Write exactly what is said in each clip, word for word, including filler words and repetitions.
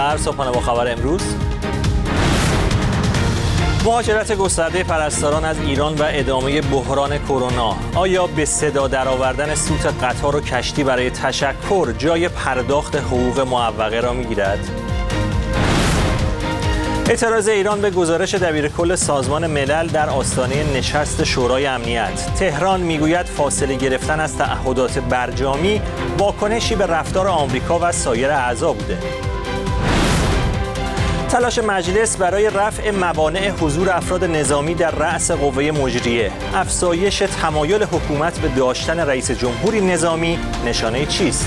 خبر، صبحانه با خبر امروز. مهاجرت گسترده پرستاران از ایران و ادامه بحران کرونا. آیا به صدا درآوردن سوت قطار و کشتی برای تشکر جای پرداخت حقوق معوقه را می‌گیرد؟ اعتراض ایران به گزارش دبیرکل سازمان ملل در آستانه نشست شورای امنیت. تهران میگوید فاصله گرفتن از تعهدات برجامی واکنشی به رفتار آمریکا و سایر اعضا بوده. تلاش مجلس برای رفع موانع حضور افراد نظامی در رأس قوه مجریه. افزایش تمایل حکومت به داشتن رئیس جمهوری نظامی نشانه چیست؟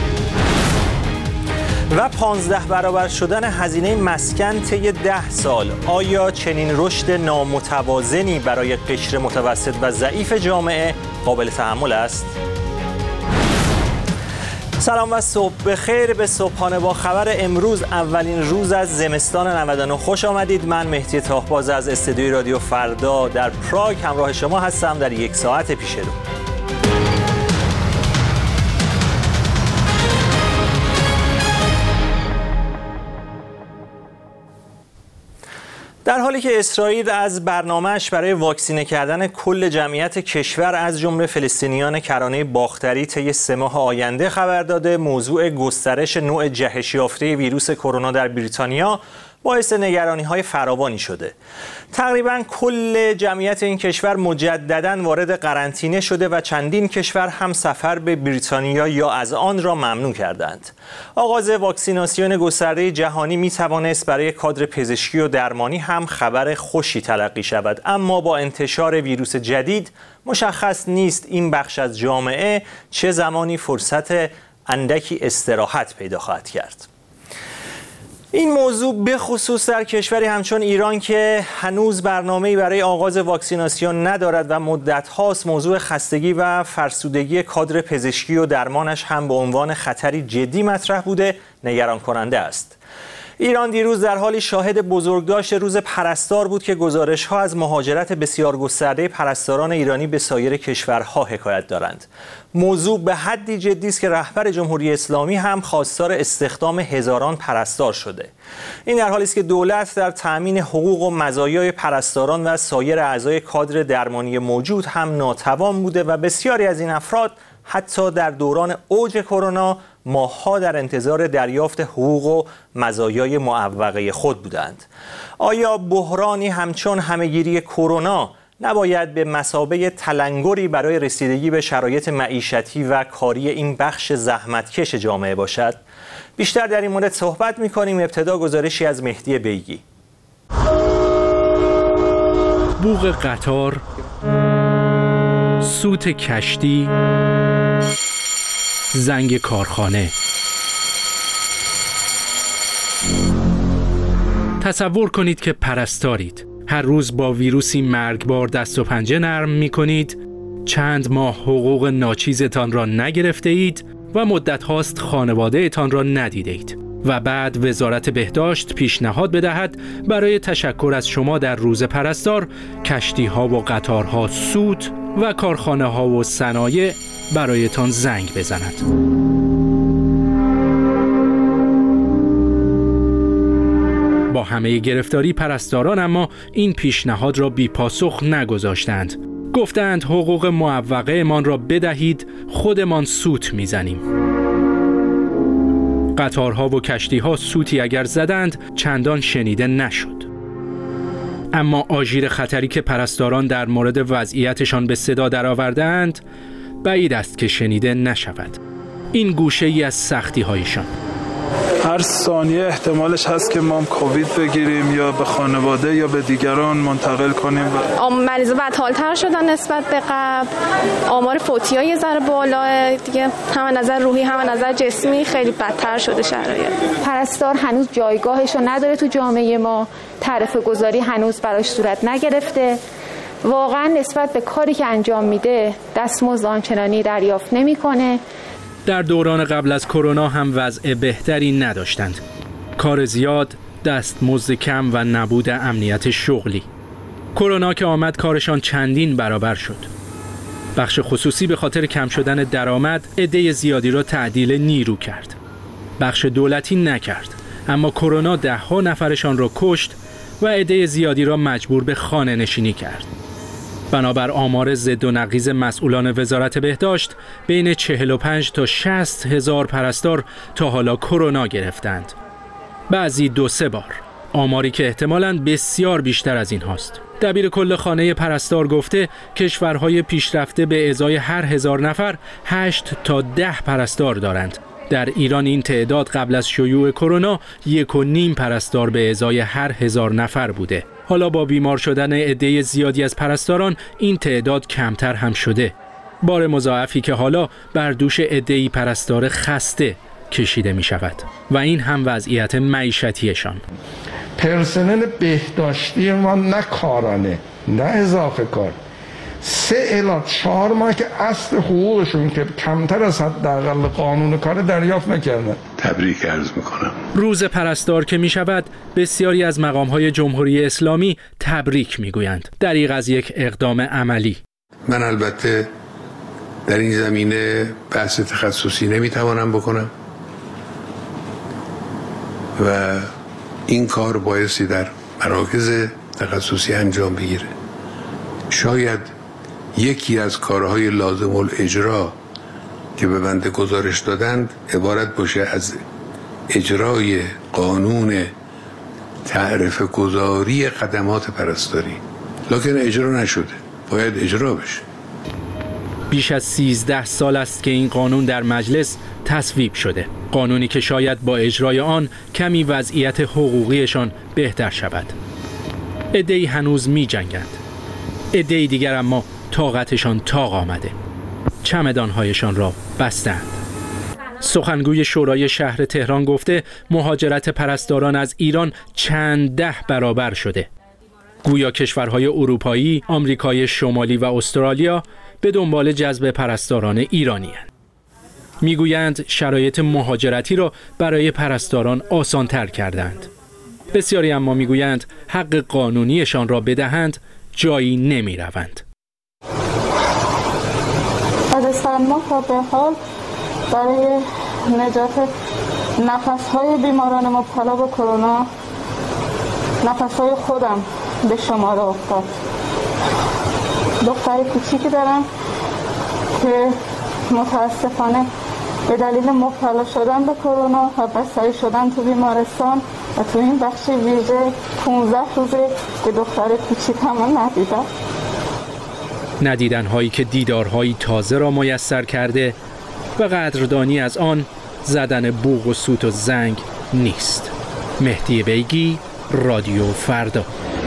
و پانزده برابر شدن هزینه مسکن طی ده سال. آیا چنین رشد نامتوازنی برای قشر متوسط و ضعیف جامعه قابل تحمل است؟ سلام و صبح بخیر به صبحانه با خبر امروز، اولین روز از زمستان نود و نه. خوش آمدید. من مهدی تاهباز از استودیوی رادیو فردا در پراگ همراه شما هستم در یک ساعت پیش رو. در حالی که اسرائیل از برنامه‌اش برای واکسینه کردن کل جمعیت کشور از جمله فلسطینیان کرانه باختری طی سه ماه آینده خبر داده، موضوع گسترش نوع جهش یافته ویروس کرونا در بریتانیا باعث نگرانی‌های فراوانی شده. تقریباً کل جمعیت این کشور مجدداً وارد قرنطینه شده و چندین کشور هم سفر به بریتانیا یا از آن را ممنوع کردند. آغاز واکسیناسیون گسترده جهانی می‌توانست برای کادر پزشکی و درمانی هم خبر خوشی تلقی شود، اما با انتشار ویروس جدید مشخص نیست این بخش از جامعه چه زمانی فرصت اندکی استراحت پیدا خواهد کرد. این موضوع به خصوص در کشوری همچون ایران که هنوز برنامه‌ای برای آغاز واکسیناسیون ندارد و مدت هاست موضوع خستگی و فرسودگی کادر پزشکی و درمانش هم به عنوان خطری جدی مطرح بوده، نگران کننده است. ایران دیروز در حالی شاهد بزرگداشت روز پرستار بود که گزارش‌ها از مهاجرت بسیار گسترده پرستاران ایرانی به سایر کشورها حکایت دارند. موضوع به حدی جدی است که رهبر جمهوری اسلامی هم خواستار استخدام هزاران پرستار شده. این در حالی است که دولت در تأمین حقوق و مزایای پرستاران و سایر اعضای کادر درمانی موجود هم ناتوان بوده و بسیاری از این افراد حتی در دوران اوج کرونا ماه‌ها در انتظار دریافت حقوق و مزایای معوقه خود بودند. آیا بحرانی همچون همه‌گیری کرونا نباید به مثابه تلنگری برای رسیدگی به شرایط معیشتی و کاری این بخش زحمتکش جامعه باشد؟ بیشتر در این مورد صحبت می‌کنیم. ابتدا گزارشی از مهدی بیگی. بوق قطار، سوت کشتی، زنگ کارخانه. تصور کنید که پرستارید. هر روز با ویروسی مرگبار دست و پنجه نرم می کنید، چند ماه حقوق ناچیزتان را نگرفته اید و مدت هاست خانواده اتان را ندیده اید و بعد وزارت بهداشت پیشنهاد بدهد برای تشکر از شما در روز پرستار کشتی ها و قطارها سوت و کارخانه ها و صنایع برایتان زنگ بزند. با همه گرفتاری پرستاران اما این پیشنهاد را بی پاسخ نگذاشتند. گفتند حقوق معوقه مان را بدهید، خودمان سوت میزنیم. قطارها و کشتیها سوتی اگر زدند چندان شنیده نشد. اما آژیر خطری که پرستاران در مورد وضعیتشان به صدا درآوردند بعید است که شنیده نشود. این گوشه ای از سختی هایشان. هر ثانیه احتمالش هست که ما کووید بگیریم یا به خانواده یا به دیگران منتقل کنیم. مریضا بدحال‌تر شدن نسبت به قبل. آمار فوتی‌ها یه ذره بالاه دیگه، هم نظر روحی هم نظر جسمی خیلی بدتر شده شرایط. پرستار هنوز جایگاهش رو نداره تو جامعه ما. تعرفه گذاری هنوز براش صورت نگرفته. واقعا نسبت به کاری که انجام میده دستمزد آنچنانی دریافت نمیکنه. در دوران قبل از کرونا هم وضع بهتری نداشتند. کار زیاد، دستمزد کم و نبود امنیت شغلی. کرونا که آمد کارشان چندین برابر شد. بخش خصوصی به خاطر کم شدن درآمد عده زیادی را تعدیل نیرو کرد. بخش دولتی نکرد. اما کرونا ده ها نفرشان را کشت و عده زیادی را مجبور به خانه نشینی کرد. بنابر آمار ضد و نقیض مسئولان وزارت بهداشت، بین چهل و پنج تا شصت هزار پرستار تا حالا کرونا گرفتند. بعضی دو سه بار. آماری که احتمالاً بسیار بیشتر از این هاست. دبیر کل خانه پرستار گفته کشورهای پیشرفته به ازای هر هزار نفر هشت تا ده پرستار دارند. در ایران این تعداد قبل از شیوع کرونا یک و نیم پرستار به ازای هر هزار نفر بوده. حالا با بیمار شدن عده زیادی از پرستاران این تعداد کمتر هم شده. بار مضاعفی که حالا بر دوش عده‌ای پرستار خسته کشیده می شود و این هم وضعیت معیشتیشان. پرسنل بهداشتی ما نه کارانه نه اضافه کار سه الی چهار ماه که اصل حقوقشون که کمتر از حداقل قانون کار دریافت نکردن. تبریک عرض میکنم. روز پرستار که می شود بسیاری از مقام‌های جمهوری اسلامی تبریک میگویند. دریغ از یک اقدام عملی. من البته در این زمینه بحث تخصصی نمیتوانم بکنم و این کار بایستی در مراکز تخصصی انجام بگیره. شاید یکی از کارهای لازم الاجرا که به بنده گزارش دادند عبارت باشه از اجرای قانون تعرفه گذاری خدمات پرستاری، لکن اجرا نشده، باید اجرا بشه. بیش از سیزده سال است که این قانون در مجلس تصویب شده. قانونی که شاید با اجرای آن کمی وضعیت حقوقیشان بهتر شود. عده‌ای هنوز می جنگند. عده‌ای دیگر اما طاقتشان طاق آمده. چمدانهایشان را بستند. سخنگوی شورای شهر تهران گفته مهاجرت پرستاران از ایران چند ده برابر شده. گویا کشورهای اروپایی، آمریکای شمالی و استرالیا به دنبال جذب پرستاران ایرانی هستند. میگویند شرایط مهاجرتی را برای پرستاران آسان‌تر کردند. بسیاری اما میگویند حق قانونیشان را بدهند جایی نمی روند. از ما تا به حال برای نجات نفس‌های بیماران مبتلا به کرونا نفس‌های خودم به شمار افتاد. دختر کوچیکی دارم که متاسفانه به دلیل مبتلا شدن به کرونا و بستری شدن تو بیمارستان و تو این بخش ویژه پانزده روزه که دختر کوچیکم ندیدم. ندیدن‌هایی که دیدارهایی تازه را میسر کرده و قدردانی از آن زدن بوق و سوت و زنگ نیست. مهدی بیگی، رادیو فردا.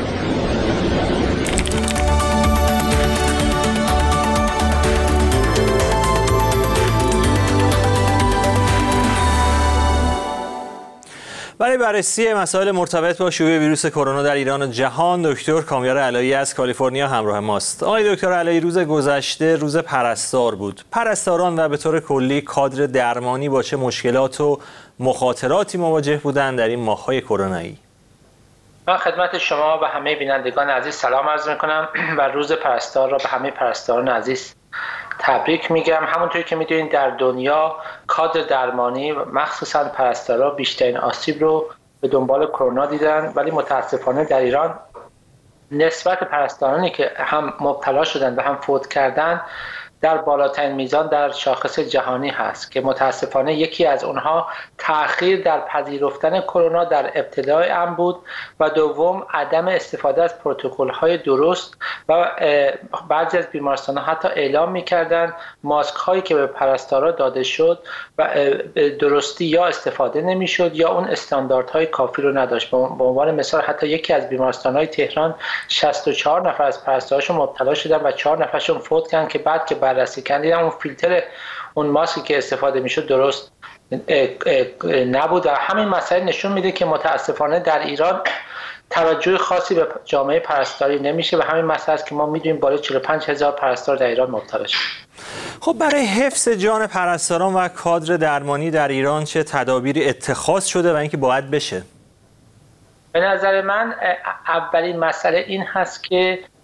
برای بررسی مسائل مرتبط با شیوع ویروس کرونا در ایران و جهان دکتر کامیار علایی از کالیفرنیا همراه ماست. آقای دکتر علایی، روز گذشته روز پرستار بود. پرستاران و به طور کلی کادر درمانی با چه مشکلات و مخاطراتی مواجه بودند در این ماه‌های کرونایی؟ من خدمت شما و همه بینندگان عزیز سلام عرض می‌کنم و روز پرستار را به همه پرستاران عزیز تبریک میگم. همونطوری که میدونید در دنیا کادر درمانی و مخصوصا پرستارا بیشترین آسیب رو به دنبال کرونا دیدن، ولی متاسفانه در ایران نسبت پرستارانی که هم مبتلا شدن و هم فوت کردن در بالاترین میزان در شاخص جهانی هست که متاسفانه یکی از اونها تأخیر در پذیرفتن کرونا در ابتدای امر بود و دوم عدم استفاده از پروتکل‌های درست و بعضی از بیمارستان‌ها حتی اعلام می‌کردند ماسک هایی که به پرستارا داده شد و درستی یا استفاده نمی‌شد یا اون استانداردهای کافی رو نداشت. به عنوان مثال حتی یکی از بیمارستان‌های تهران شصت و چهار نفر از پرستاراشون مبتلا شدن و چهار نفرشون فوت کردن که بعد که بررسی کردن اون فیلتر اون ماسکی که استفاده میشد درست نبود. و همین مسائل نشون میده که متاسفانه در ایران توجه خاصی به جامعه پرستاری نمیشه و همین مسئله است که ما میدونیم بالای چهل و پنج هزار پرستار در ایران مبتلا شده. خب برای حفظ جان پرستاران و کادر درمانی در ایران چه تدابیری اتخاذ شده و اینکه باید بشه؟ به نظر من اولین مسئله این هست که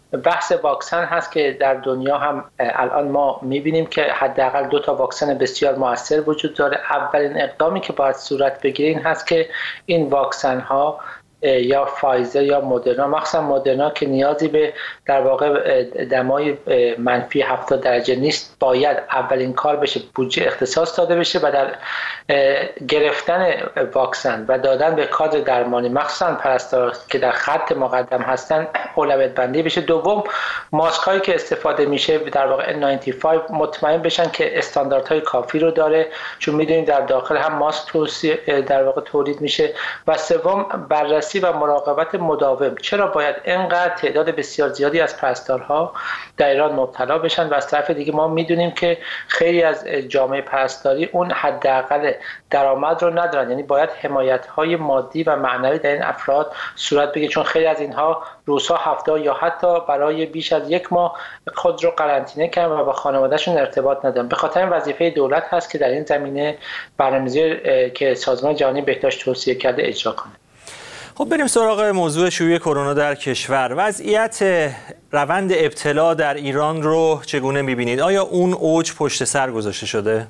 بحث واکسن هست که در دنیا هم الان ما میبینیم که حداقل دو تا واکسن بسیار موثر وجود داره. اولین اقدامی که باید صورت بگیره این هست که این واکسن ها یا فایزر یا مدرنا، مخصوصا مدرنا که نیازی به در واقع دمای منفی هفتاد درجه نیست، باید اولین کار بشه بودجه اختصاص داده بشه و در گرفتن واکسن و دادن به کادر درمانی مخصوصا پرستاران که در خط مقدم هستن اولویت بندی بشه. دوم، ماسک هایی که استفاده میشه در واقع ان نود و پنج مطمئن بشن که استانداردهای کافی رو داره، چون میدونید در داخل هم ماسک توصیه در واقع تولید میشه. و سوم، بررسی و مراقبت مداوم. چرا باید اینقدر تعداد بسیار زیادی از پرستارها در ایران مبتلا بشن و از طرف دیگه ما میدونیم که خیلی از جامعه پرستاری اون حداقل درآمد رو ندارن، یعنی باید حمایت‌های مادی و معنوی در این افراد صورت بگیره، چون خیلی از اینها روزها، هفته یا حتی برای بیش از یک ماه خود رو قرنطینه کردن و با خانواده‌شون ارتباط ندارن. به خاطر این وظیفه دولت هست که در این زمینه برنامه‌ریزی که سازمان جهانی بهداشت توصیه کرده اجرا کنه. خب بریم سراغ موضوع شیوع کرونا در کشور. وضعیت روند ابتلا در ایران رو چگونه می‌بینید؟ آیا اون اوج پشت سر گذاشته شده؟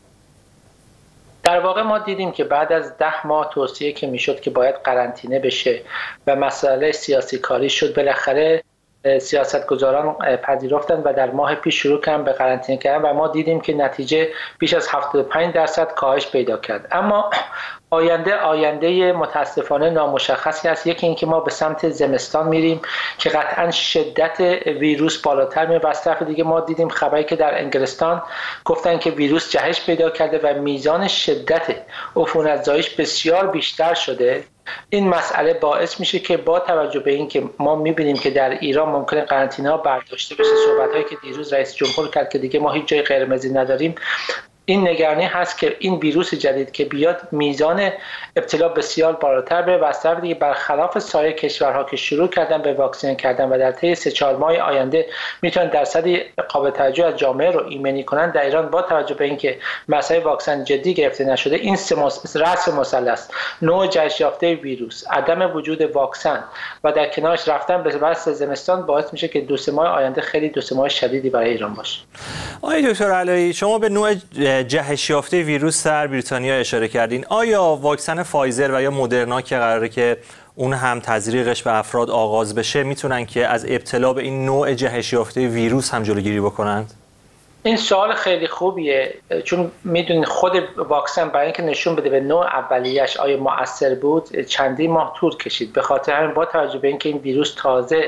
در واقع ما دیدیم که بعد از ده ماه توصیه که میشد که باید قرنطینه بشه و مسئله سیاسی کاری شد، بالاخره سیاستگزاران پذیرفتند و در ماه پیش شروع کردن به قرنطینه کردن و ما دیدیم که نتیجه بیش از هفتاد و پنج درصد کاهش پیدا کرد. اما آینده آینده متاسفانه نامشخصی است. یکی اینکه ما به سمت زمستان میریم که قطعا شدت ویروس بالاتر میره و از طرف دیگه ما دیدیم خبری که در انگلستان گفتن که ویروس جهش پیدا کرده و میزان شدت عفونت‌زاییش بسیار بیشتر شده. این مسئله باعث میشه که با توجه به این که ما میبینیم که در ایران ممکنه قرنطینه ها برداشته بشه، صحبت‌هایی که دیروز رئیس جمهور کرد که دیگه ما هیچ جای قرمزی نداریم، این نگرانی هست که این ویروس جدید که بیاد میزان ابتلا بسیار بالاتر بره و از طرف دیگه برخلاف سایر کشورها که شروع کردن به واکسینه کردن و در طی سه چهار ماه آینده میتونن درصدی قابل توجه از جامعه رو ایمنی کنن، در ایران با توجه به اینکه مسئله واکسن جدی گرفته نشده، این رأس مثلث، نوع جهش یافته ویروس، عدم وجود واکسن و در کنارش رفتن به بحث زمستان باعث میشه که دو سه ماه آینده خیلی دو سه ماه شدیدی برای ایران باشه. آقای دکتر علایی، شما به نوع جهش یافته ویروس در بریتانیا اشاره کردین. آیا واکسن فایزر و یا مدرنا که قراره که اون هم تزریقش به افراد آغاز بشه میتونن که از ابتلا به این نوع جهش یافته ویروس هم جلوگیری بکنند؟ این سوال خیلی خوبیه، چون میدونید خود واکسن برای اینکه نشون بده به نوع اولیه‌اش آیا مؤثر بود چندی ماه طول کشید. به خاطر همین با توجه به اینکه این ویروس تازه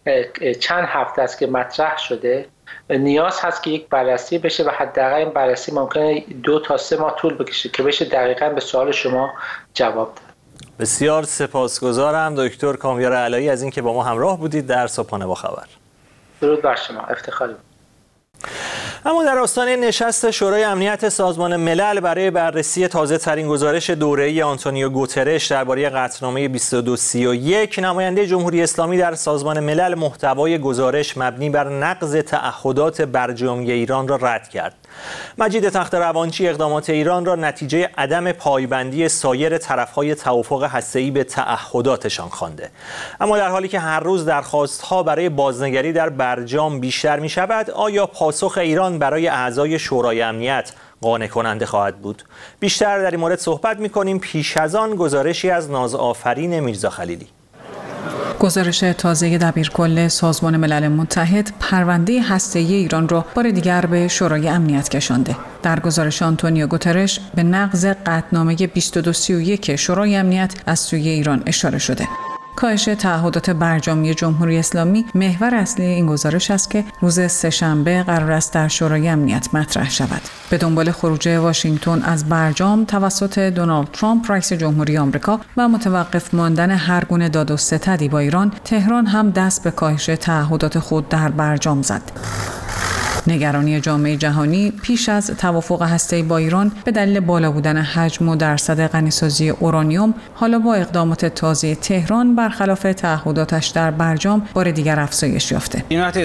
چند هفته است که مطرح شده، نیاز هست که یک بررسی بشه و حداقل این بررسی ممکنه دو تا سه ماه طول بکشه که بشه دقیقاً به سوال شما جواب داد. بسیار سپاسگزارم دکتر کامیار علایی از اینکه با ما همراه بودید در صبحانه با خبر. درود بر شما، افتخاری بود. اما در آستانه نشست شورای امنیت سازمان ملل برای بررسی تازه ترین گزارش دوره‌ای آنتونیو گوترش درباره قطعنامه بیست و دو سی و یک، نماینده جمهوری اسلامی در سازمان ملل محتوای گزارش مبنی بر نقض تعهدات برجامی ایران را رد کرد. مجید تخت‌روانچی اقدامات ایران را نتیجه عدم پایبندی سایر طرف‌های توافق هسته‌ای به تعهداتشان خوانده. اما در حالی که هر روز درخواست‌ها برای بازنگری در برجام بیشتر می‌شود، آیا پاسخ ایران برای اعضای شورای امنیت قانع کننده خواهد بود؟ بیشتر در این مورد صحبت می‌کنیم پیش از آن گزارشی از نازآفرین میرزا خلیلی. گزارش تازه دبیرکل سازمان ملل متحد پرونده هسته‌ای ایران را بار دیگر به شورای امنیت کشانده. در گزارش آنتونیو گوترش به نقض قطعنامه بیست و دو سی و یک شورای امنیت از سوی ایران اشاره شده. کاهش تعهدات برجامی جمهوری اسلامی محور اصلی این گزارش است که روز سه‌شنبه قرار است در شورای امنیت مطرح شود. به دنبال خروج واشنگتن از برجام توسط دونالد ترامپ رئیس جمهوری آمریکا و متوقف ماندن هر گونه داد و ستدی با ایران، تهران هم دست به کاهش تعهدات خود در برجام زد. نگرانی جامعه جهانی پیش از توافق هسته‌ای با ایران به دلیل بالا بودن حجم و درصد غنیسازی اورانیوم، حالا با اقدامات تازه تهران برخلاف تعهداتش در برجام بار دیگر افزایش یافته.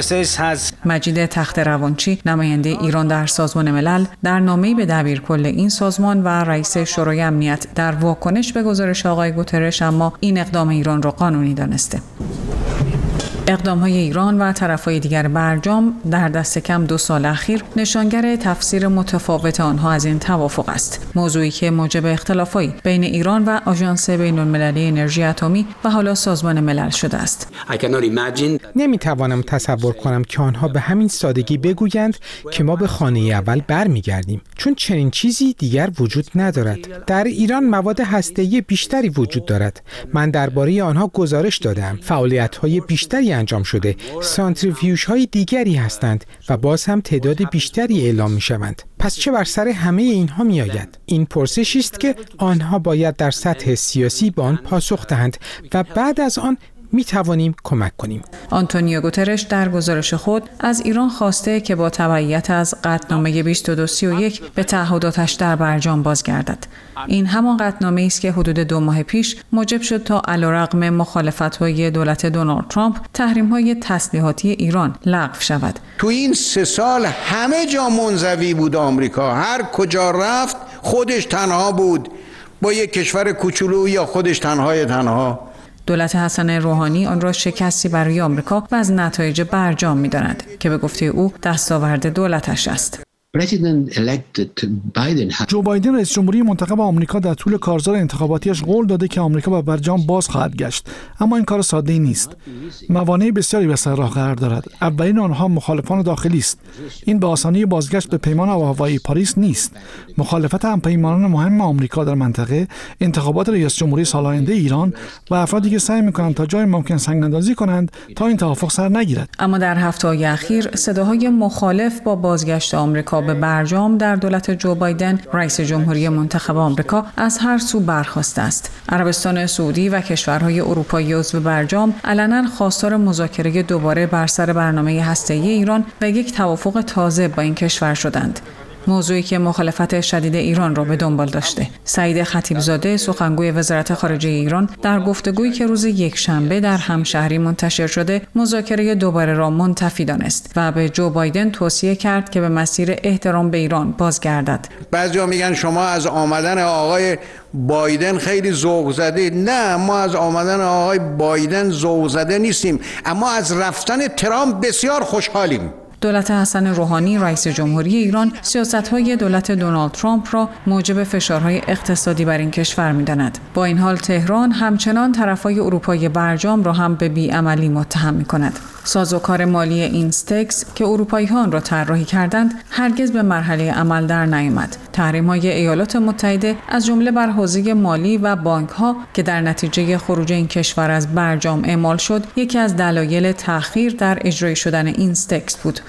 مجید تخت‌روانچی نماینده ایران در سازمان ملل در نامه‌ای به دبیرکل این سازمان و رئیس شورای امنیت در واکنش به گزارش آقای گوترش اما این اقدام ایران را قانونی دانسته. اقدام‌های ایران و طرف‌های دیگر برجام در دست کم دو سال اخیر نشانگر تفسیر متفاوت آنها از این توافق است. موضوعی که موجب اختلافی بین ایران و آژانس بین‌المللی انرژی اتمی و حالا سازمان ملل شده است. نمی‌توانم تصور کنم که آنها به همین سادگی بگویند که ما به خانه اول برمیگردیم، چون چنین چیزی دیگر وجود ندارد. در ایران مواد هسته‌ای بیشتری وجود دارد. من درباره آنها گزارش دادم. فعالیت‌های بیشتری انجام شده. سانتریفیوژهای دیگری هستند و باز هم تعداد بیشتری اعلام می‌شوند. پس چه بر سر همه اینها می‌آید؟ این پرسشی است که آنها باید در سطح سیاسی به آن پاسخ دهند و بعد از آن می توانیم کمک کنیم. آنتونیو گوترش در گزارش خود از ایران خواسته که با تبعیت از قطعنامه بیست و دو سی و یک به تعهداتش در برجام بازگردد. این همان قطعنامه است که حدود دو ماه پیش موجب شد تا علیرغم مخالفت‌های دولت دونالد ترامپ تحریم‌های تسلیحاتی ایران لغو شود. تو این سه سال همه جا منزوی بود آمریکا، هر کجا رفت خودش تنها بود، با یک کشور کوچولو یا خودش تنهای تنها. دولت حسن روحانی آن را شکستی برای آمریکا و از نتایج برجام می‌داند که به گفته او دستاورد دولتش است. جو بایدن رئیس جمهوری منتخب آمریکا در طول کارزار انتخاباتیش قول داده که آمریکا به برجام باز خواهد گشت، اما این کار ساده‌ای نیست. موانع بسیاری به سر راه قرار دارد. اولین آنها مخالفان داخلی است. این به آسانی بازگشت به پیمان آب‌وهوایی پاریس نیست. مخالفت همپیمانان مهم آمریکا در منطقه، انتخابات رئیس جمهوری سال آینده ایران و افرادی که سعی می‌کنند تا جای ممکن سنگ‌اندازی کنند تا این توافق سر نگیرد. اما در هفته‌های اخیر صداهای مخالف با بازگشت آمریکا به برجام در دولت جو بایدن رئیس جمهوری منتخب آمریکا از هر سو برخاسته است. عربستان سعودی و کشورهای اروپایی عضو برجام علنا خواستار مذاکره دوباره بر سر برنامه هسته‌ای ایران و یک توافق تازه با این کشور شدند. موضوعی که مخالفت شدید ایران را به دنبال داشته. سعید خطیبزاده سخنگوی وزارت خارجه ایران در گفتگویی که روز یکشنبه در همشهری منتشر شده مذاکره دوباره را منتفی دانست و به جو بایدن توصیه کرد که به مسیر احترام به ایران بازگردد. بعضیا میگن شما از آمدن آقای بایدن خیلی ذوق زده. نه، ما از آمدن آقای بایدن ذوق زده نیستیم، اما از رفتن ترامپ بسیار خوشحالیم. دولت حسن روحانی رئیس جمهوری ایران سیاست‌های دولت دونالد ترامپ را موجب فشارهای اقتصادی بر این کشور می‌داند. با این حال تهران همچنان طرف‌های اروپایی برجام را هم به بی‌عملی متهم می‌کند. سازوکار مالی اینستکس که اروپایی‌ها آن را طراحی کردند هرگز به مرحله عمل در نیامد. تحریم‌های ایالات متحده از جمله بر حوزه مالی و بانک‌ها که در نتیجه خروج این کشور از برجام اعمال شد، یکی از دلایل تأخیر در اجرای شدن اینستکس بود.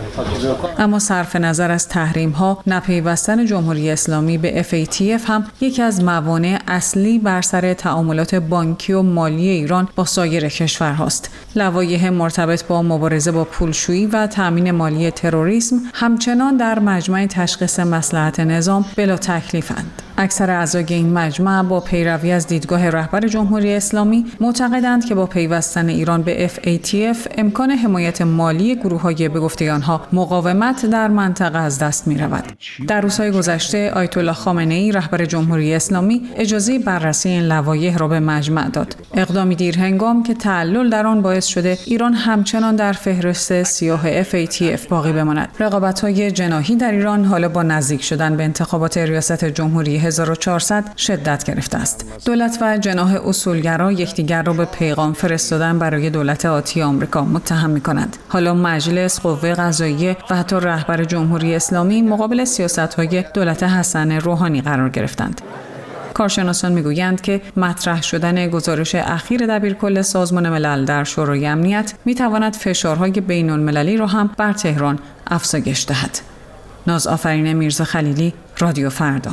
اما صرف نظر از تحریم‌ها، نپیوستن جمهوری اسلامی به اف ای تی اف هم یکی از موانع اصلی بر سر تعاملات بانکی و مالی ایران با سایر کشورهاست. لوایح مرتبط با مبارزه با پولشویی و تامین مالی تروریسم همچنان در مجمع تشخیص مصلحت نظام بلا تکلیفند. اکثر اعضای این مجمع با پیروی از دیدگاه رهبر جمهوری اسلامی معتقدند که با پیوستن ایران به اف ای تی اف امکان حمایت مالی گروه‌های به گفته آنها مقاومت در منطقه از دست می‌رود. در روزهای گذشته آیت الله خامنه‌ای رهبر جمهوری اسلامی اجازه بررسی این لوایح را به مجمع داد. اقدامی دیر هنگام که تعلل در آن باعث شده ایران همچنان در فهرست سیاه اف ای تی اف باقی بماند. رقابت‌های جناحی در ایران حالا با نزدیک شدن به انتخابات ریاست جمهوری هزار و چهارصد شدت گرفته است. دولت و جناح اصولگرا یکدیگر را به پیغام فرستادن برای دولت آتی آمریکا متهم می‌کنند. حالا مجلس، قوه قضاییه و حتی رهبر جمهوری اسلامی مقابل سیاست‌های دولت حسن روحانی قرار گرفتند. کارشناسان میگویند که مطرح شدن گزارش اخیر دبیرکل سازمان ملل در شورای امنیت میتواند فشارهای بین‌المللی را هم بر تهران افزایش دهد. ناز آفرین میرزا خلیلی، رادیو فردا.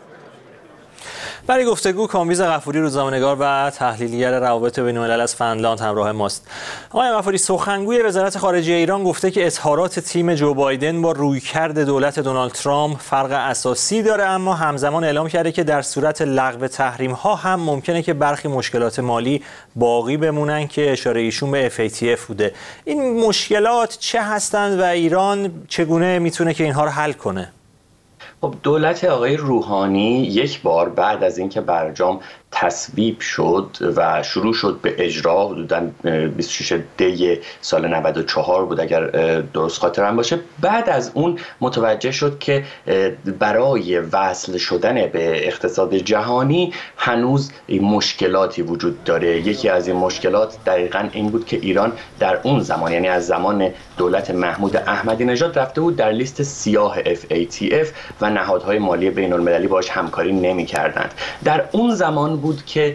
برای گفتگو کامبیز غفوری روزنامه‌نگار و تحلیلگر روابط بین‌الملل از فنلاند همراه ماست. آقای غفوری، سخنگوی وزارت خارجه ایران گفته که اظهارات تیم جو بایدن با رویکرد دولت دونالد ترامپ فرق اساسی داره، اما همزمان اعلام کرده که در صورت لغو تحریم‌ها هم ممکنه که برخی مشکلات مالی باقی بمونن که اشاره ایشون به اف ای تی اف بوده. این مشکلات چه هستند و ایران چگونه میتونه که اینها رو حل کنه؟ خب دولت آقای روحانی یک بار بعد از اینکه برجام تصویب شد و شروع شد به اجرا حدوداً بیست و شش دی سال نود و چهار بود اگر درست خاطرم باشه. بعد از اون متوجه شد که برای وصل شدن به اقتصاد جهانی هنوز مشکلاتی وجود داره. یکی از این مشکلات دقیقاً این بود که ایران در اون زمان، یعنی از زمان دولت محمود احمدی نژاد، رفته بود در لیست سیاه اف ای تی اف و نهادهای مالی بین المللی باهاش همکاری نمی‌کردند. در اون زمان بود که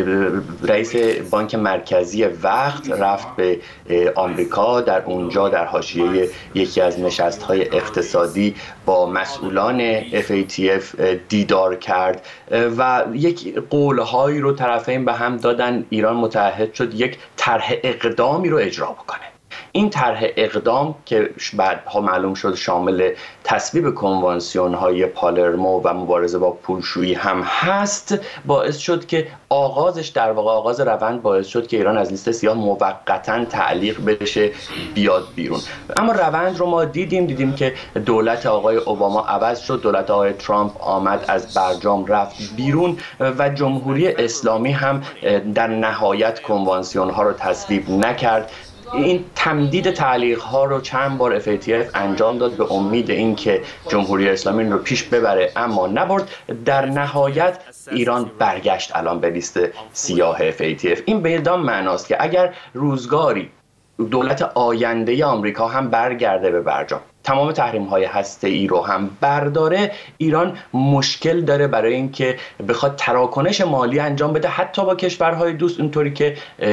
رئیس بانک مرکزی وقت رفت به آمریکا، در اونجا در حاشیه یکی از نشست‌های اقتصادی با مسئولان اف ای تی اف دیدار کرد و یک قول‌هایی رو طرفین به هم دادن. ایران متعهد شد یک طرح اقدامی رو اجرا بکنه. این طرح اقدام که بعدها معلوم شد شامل تصویب کنوانسیون های پالرمو و مبارزه با پولشویی هم هست، باعث شد که آغازش در واقع آغاز روند باعث شد که ایران از لیست سیاه موقتاً تعلیق بشه، بیاد بیرون. اما روند رو ما دیدیم دیدیم که دولت آقای اوباما عوض شد، دولت آقای ترامپ آمد از برجام رفت بیرون و جمهوری اسلامی هم در نهایت کنوانسیون ها رو تصویب نکرد. این تمدید تعلیق ها رو چند بار اف ای تی اف انجام داد به امید اینکه جمهوری اسلامی این رو پیش ببره، اما نبرد. در نهایت ایران برگشت الان به لیست سیاه اف ای تی اف. این به دام معناست که اگر روزگاری دولت آینده آمریکا هم برگرده به برجام، تمام تحریم های هسته ای رو هم برداره، ایران مشکل داره برای اینکه بخواد تراکنش مالی انجام بده حتی با کشورهای دوست، اونطوری که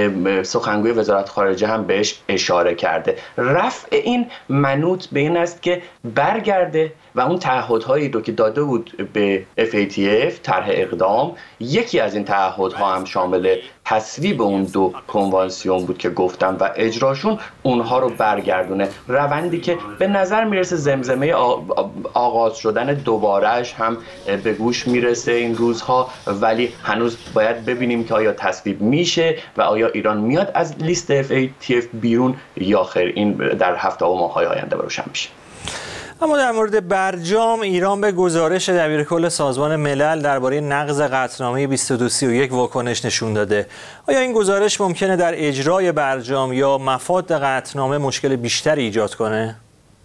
سخنگوی وزارت خارجه هم بهش اشاره کرده. رفع این منوط به این است که برگرده و اون تعهدهایی رو که داده بود به اف ای تی اف، طرح اقدام، یکی از این تعهدها هم شامل تصویب اون دو کنوانسیون بود که گفتم و اجراشون، اونها رو برگردونه. روندی که به نظر میرسه زمزمه آغاز شدن دوبارهش هم به گوش میرسه این روزها، ولی هنوز باید ببینیم که آیا تصویب میشه و آیا ایران میاد از لیست اف ای تی اف بیرون یا خیر. این در هفته و ماه‌های آینده روشن میشه. اما در مورد برجام، ایران به گزارش دبیرکل سازمان ملل درباره نقض قطعنامه بیست و دو سی و یک واکنش نشون داده. آیا این گزارش ممکنه در اجرای برجام یا مفاد قطعنامه مشکل بیشتری ایجاد کنه؟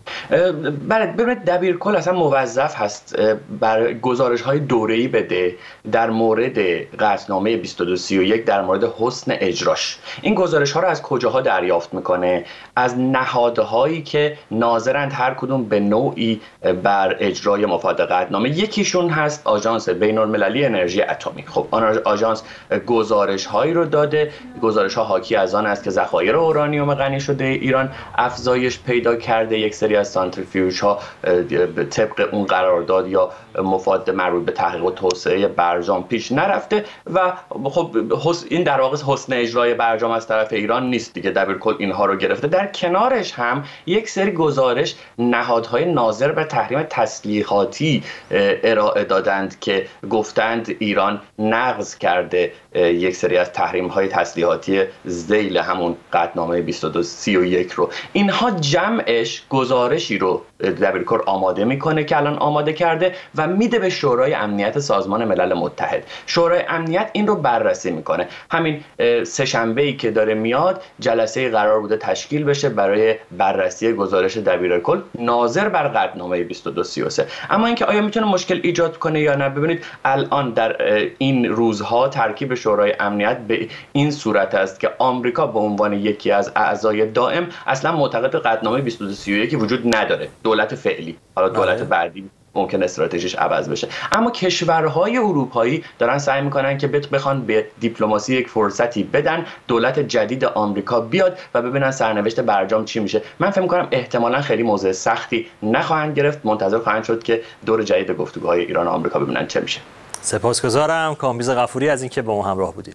بله، ببینید دبیرکل اصلا موظف هست بر گزارش های دوره‌ای بده در مورد قطعنامه بیست و دو سی و یک در مورد حسن اجراش. این گزارش ها رو از کجاها دریافت میکنه؟ از نهادهایی که ناظرند هر کدوم به نوعی بر اجرای مفاد قطعنامه. یکیشون هست آژانس بین‌المللی انرژی اتمی. خب آن آژانس گزارش هایی رو داده، گزارش ها حاکی از آن است که ذخایر اورانیوم غنی شده ایران افزایش پیدا کرده، یک سری از سانتریفیوژ ها طبق اون قرارداد یا مفاد مربوط به تحقیق و توسعه برجام پیش نرفته و خب این در واقع حسن اجرای برجام از طرف ایران نیست دیگه. دبیرکل اینها رو گرفته. در کنارش هم یک سری گزارش نهادهای ناظر بر تحریم تسلیحاتی ارائه دادند که گفتند ایران نقض کرده یک سری از تحریم های تسلیحاتی ذیل همون قطعنامه بیست و دو سی و یک رو. اینها جمعش گزارشی رو دبیرکل آماده میکنه که الان آماده کرده و میده به شورای امنیت سازمان ملل متحد. شورای امنیت این رو بررسی میکنه. همین سه شنبه‌ای که داره میاد جلسه قرار بوده تشکیل بشه برای بررسی گزارش دبیرکل ناظر بر قطعنامه بیست و دو سی و سه. اما اینکه آیا میتونه مشکل ایجاد کنه یا نه، ببینید الان در این روزها ترکیب شورای امنیت به این صورت است که آمریکا به عنوان یکی از اعضای دائم اصلا معتقد قطعنامه بیست و دو سی و یک وجود نداره. دولت فعلی، حالا دولت بعدی ممکن استراتژیش عوض بشه، اما کشورهای اروپایی دارن سعی میکنن که بخوان به دیپلماسی یک فرصتی بدن، دولت جدید آمریکا بیاد و ببینن سرنوشت برجام چی میشه. من فکر میکنم احتمالاً خیلی موضع سختی نخواهند گرفت، منتظر خواهند شد که دور جدید گفتگوهای ایران و آمریکا ببینن چه میشه. سپاسگزارم کامبیز غفوری از اینکه با ما همراه بودید.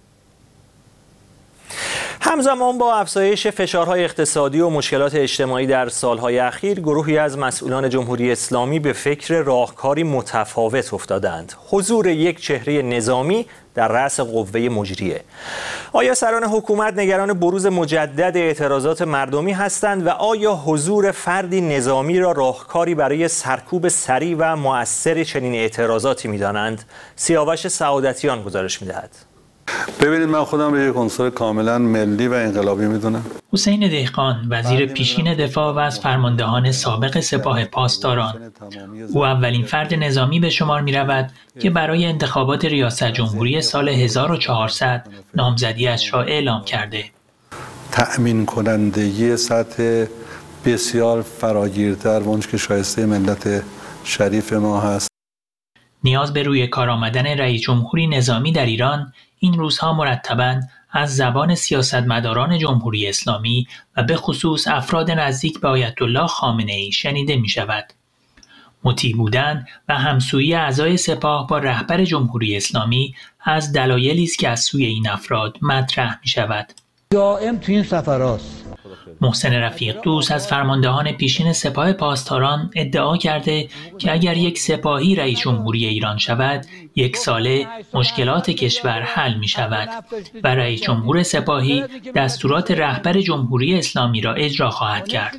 همزمان با افزایش فشارهای اقتصادی و مشکلات اجتماعی در سالهای اخیر، گروهی از مسئولان جمهوری اسلامی به فکر راهکاری متفاوت افتادند: حضور یک چهره نظامی در رأس قوه مجریه. آیا سران حکومت نگران بروز مجدد اعتراضات مردمی هستند و آیا حضور فردی نظامی را راهکاری برای سرکوب سریع و مؤثر چنین اعتراضاتی می‌دانند؟ سیاوش سعادتیان گزارش می‌دهد. ببینید من خودم رو یک عنصر کاملا ملی و انقلابی میدونم. حسین دهقان وزیر پیشین دفاع و از فرماندهان سابق سپاه پاسداران، او اولین فرد نظامی به شمار می رود که برای انتخابات ریاست جمهوری سال هزار و چهارصد نامزدیش را اعلام کرده. تأمین کنندگی سطح بسیار فراگیرتر و اونچه که شایسته ملت شریف ما هست. نیاز به روی کار آمدن رئیس جمهوری نظامی در ایران این روزها مرتباً از زبان سیاستمداران جمهوری اسلامی و به خصوص افراد نزدیک به آیت الله خامنه‌ای شنیده می شود. مطیع بودن و همسویی اعضای سپاه با رهبر جمهوری اسلامی از دلایلی است که از سوی این افراد مطرح می شود. دائم تو این سفراست. محسن رفیق دوست از فرماندهان پیشین سپاه پاسداران ادعا کرده که اگر یک سپاهی رئیس جمهوری ایران شود، یک ساله مشکلات کشور حل می شود و رئیس جمهور سپاهی دستورات رهبر جمهوری اسلامی را اجرا خواهد کرد.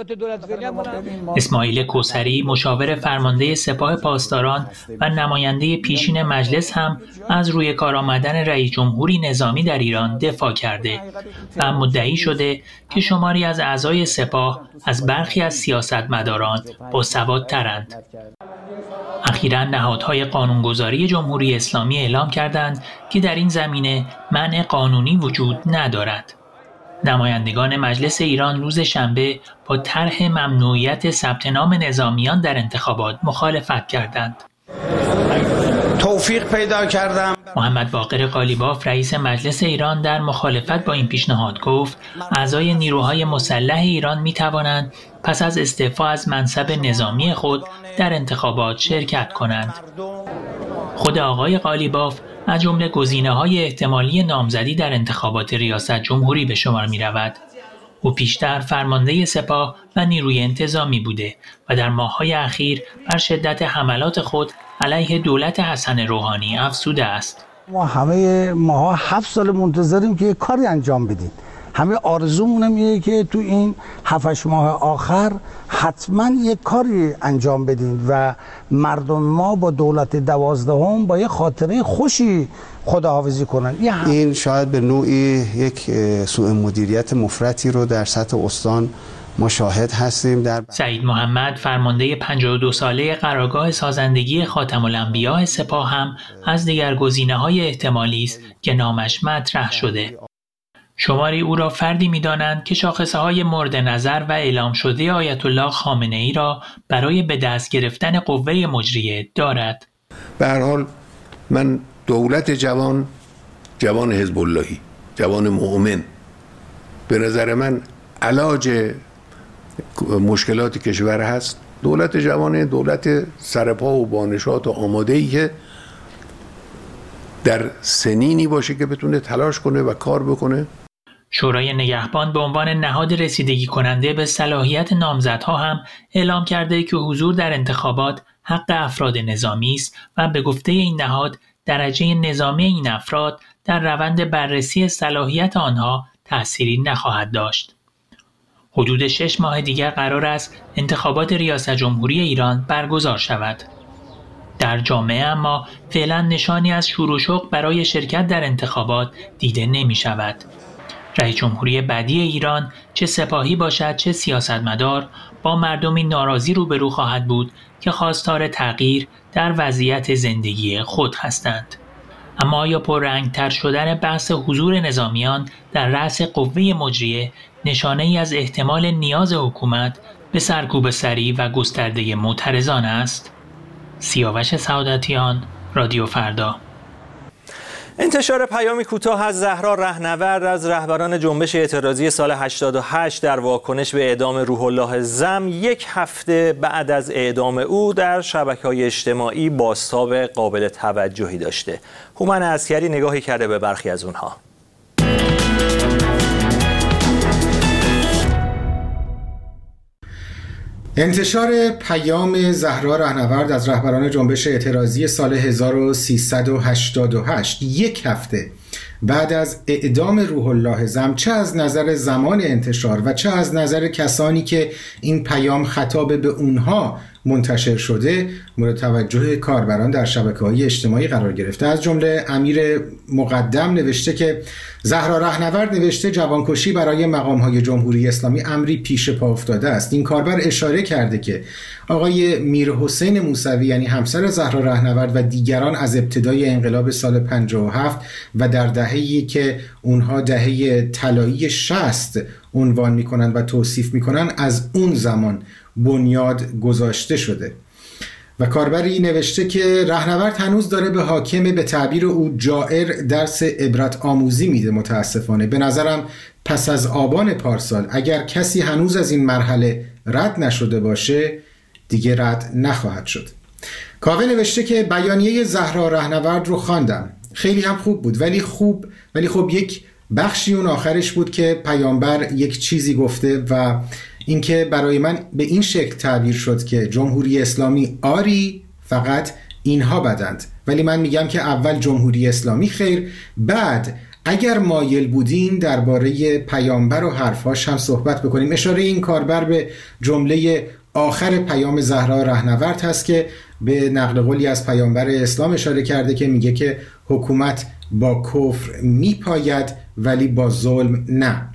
اسماعیل کوثری مشاور فرمانده سپاه پاسداران و نماینده پیشین مجلس هم از روی کار آمدن رئیس جمهوری نظامی در ایران دفاع کرده و مدعی شده که شماری از اعضای سپاه از برخی از سیاستمداران باسوادترند. اخیراً نهادهای قانونگذاری جمهوری اسلامی اعلام کردند که در این زمینه منع قانونی وجود ندارد. نمایندگان مجلس ایران روز شنبه با طرح ممنوعیت ثبت نام نظامیان در انتخابات مخالفت کردند. توفیق پیدا کردم. محمد باقر قالیباف رئیس مجلس ایران در مخالفت با این پیشنهاد گفت اعضای نیروهای مسلح ایران می توانند پس از استعفا از منصب نظامی خود در انتخابات شرکت کنند. خود آقای قالیباف از جمله گزینه‌های احتمالی نامزدی در انتخابات ریاست جمهوری به شمار می رود. او پیشتر فرمانده سپاه و نیروی انتظامی بوده و در ماه‌های اخیر بر شدت حملات خود علیه دولت حسن روحانی افزوده است. ما همه ماها هفت سال منتظریم که کاری انجام بدیم. همه آرزومون اینه که تو این هفت ماه آخر حتما یک کاری انجام بدیم و مردم ما با دولت دوازدهم با یه خاطره خوشی خداحافظی کنن. این شاید به نوعی یک سوء مدیریت مفرطی رو در سطح استان مشاهد هستیم. در سعید محمد فرمانده پنجاه و دو ساله قرارگاه سازندگی خاتم الانبیاء سپاه هم از دیگر گزینه‌های احتمالی است که نامش مطرح شده. شماری او را فردی می‌دانند که شاخصه‌های مورد نظر و اعلام شده آیت الله خامنه‌ای را برای به دست گرفتن قوه مجریه دارد. به هر حال من دولت جوان، جوان حزب اللهی، جوان مؤمن، به نظر من علاج مشکلات کشور هست. دولت جوان دولت سرپا و بانشات و آماده‌ای که در سنینی باشه که بتونه تلاش کنه و کار بکنه. شورای نگهبان به عنوان نهاد رسیدگی کننده به صلاحیت نامزدها هم اعلام کرده که حضور در انتخابات حق افراد نظامی است و به گفته این نهاد درجه نظامی این افراد در روند بررسی صلاحیت آنها تأثیری نخواهد داشت. حدود شش ماه دیگر قرار است انتخابات ریاست جمهوری ایران برگزار شود. در جامعه اما فعلا نشانی از شور و شوق برای شرکت در انتخابات دیده نمی شود. رئیس جمهوری بعدی ایران چه سپاهی باشد چه سیاستمدار با مردمی ناراضی روبرو خواهد بود که خواستار تغییر در وضعیت زندگی خود هستند. اما آیا پررنگتر شدن بحث حضور نظامیان در رأس قوه مجریه نشانه ای از احتمال نیاز حکومت به سرکوب سریع و گسترده معترضان است؟ سیاوش سعادتیان، رادیو فردا. انتشار پیامی کوتاه از زهرا رهنورد از رهبران جنبش اعتراضی سال هشتاد و هشت در واکنش به اعدام روح الله زم یک هفته بعد از اعدام او در شبکه‌های اجتماعی بازتاب قابل توجهی داشته. هومن عسکری نگاهی کرده به برخی از اونها. انتشار پیام زهرا رهنورد از رهبران جنبش اعتراضی سال هزار و سیصد و هشتاد و هشت یک هفته بعد از اعدام روح الله زم، چه از نظر زمان انتشار و چه از نظر کسانی که این پیام خطاب به اونها منتشر شده مورد توجه کاربران در شبکه‌های اجتماعی قرار گرفته. از جمله امیر مقدم نوشته که زهرا رهنورد نوشته جوانکشی برای مقام‌های جمهوری اسلامی امری پیش پا افتاده است. این کاربر اشاره کرده که آقای میرحسین موسوی یعنی همسر زهرا رهنورد و دیگران از ابتدای انقلاب سال پنجاه و هفت و در دهه‌ای که اونها دهه طلایی شصت عنوان میکنن و توصیف میکنن از اون زمان بنیاد گذاشته شده. و کاربری نوشته که رهنورد هنوز داره به حاکم به تعبیر او جائر درس عبرت آموزی میده. متاسفانه به نظرم پس از آبان پارسال اگر کسی هنوز از این مرحله رد نشده باشه دیگه رد نخواهد شد. کاوه نوشته که بیانیه زهرا رهنورد رو خواندم، خیلی هم خوب بود، ولی خوب ولی خب یک بخشی اون آخرش بود که پیامبر یک چیزی گفته و اینکه برای من به این شکل تعبیر شد که جمهوری اسلامی آری فقط اینها بدند، ولی من میگم که اول جمهوری اسلامی خیر، بعد اگر مایل بودین درباره پیامبر و حرفاش هم صحبت بکنیم. اشاره این کاربر به جمله آخر پیام زهرا رهنورد هست که به نقل قولی از پیامبر اسلام اشاره کرده که میگه که حکومت با کفر میپاید ولی با ظلم نه.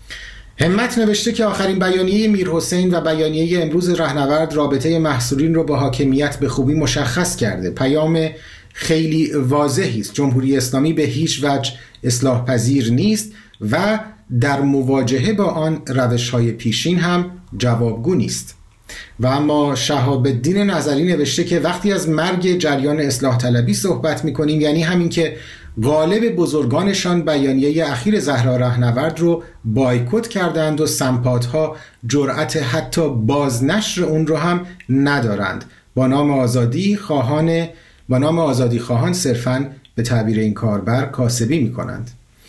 همت نوشته که آخرین بیانیه میرحسین و بیانیه امروز رهنورد رابطه محصولین رو با حاکمیت به خوبی مشخص کرده. پیام خیلی واضحی است. جمهوری اسلامی به هیچ وجه اصلاح پذیر نیست و در مواجهه با آن روش‌های پیشین هم جوابگو نیست. و اما شهاب الدین نظری نوشته که وقتی از مرگ جریان اصلاح طلبی صحبت می‌کنیم یعنی همین که غالب بزرگانشان بیانیه اخیر زهرا رهنورد رو بایکوت کردند و سمپات‌ها جرأت حتی بازنشر اون رو هم ندارند. با نام آزادی خواهان با نام آزادی خواهان صرفاً به تعبیر این کاربر کاسبی می‌کنند.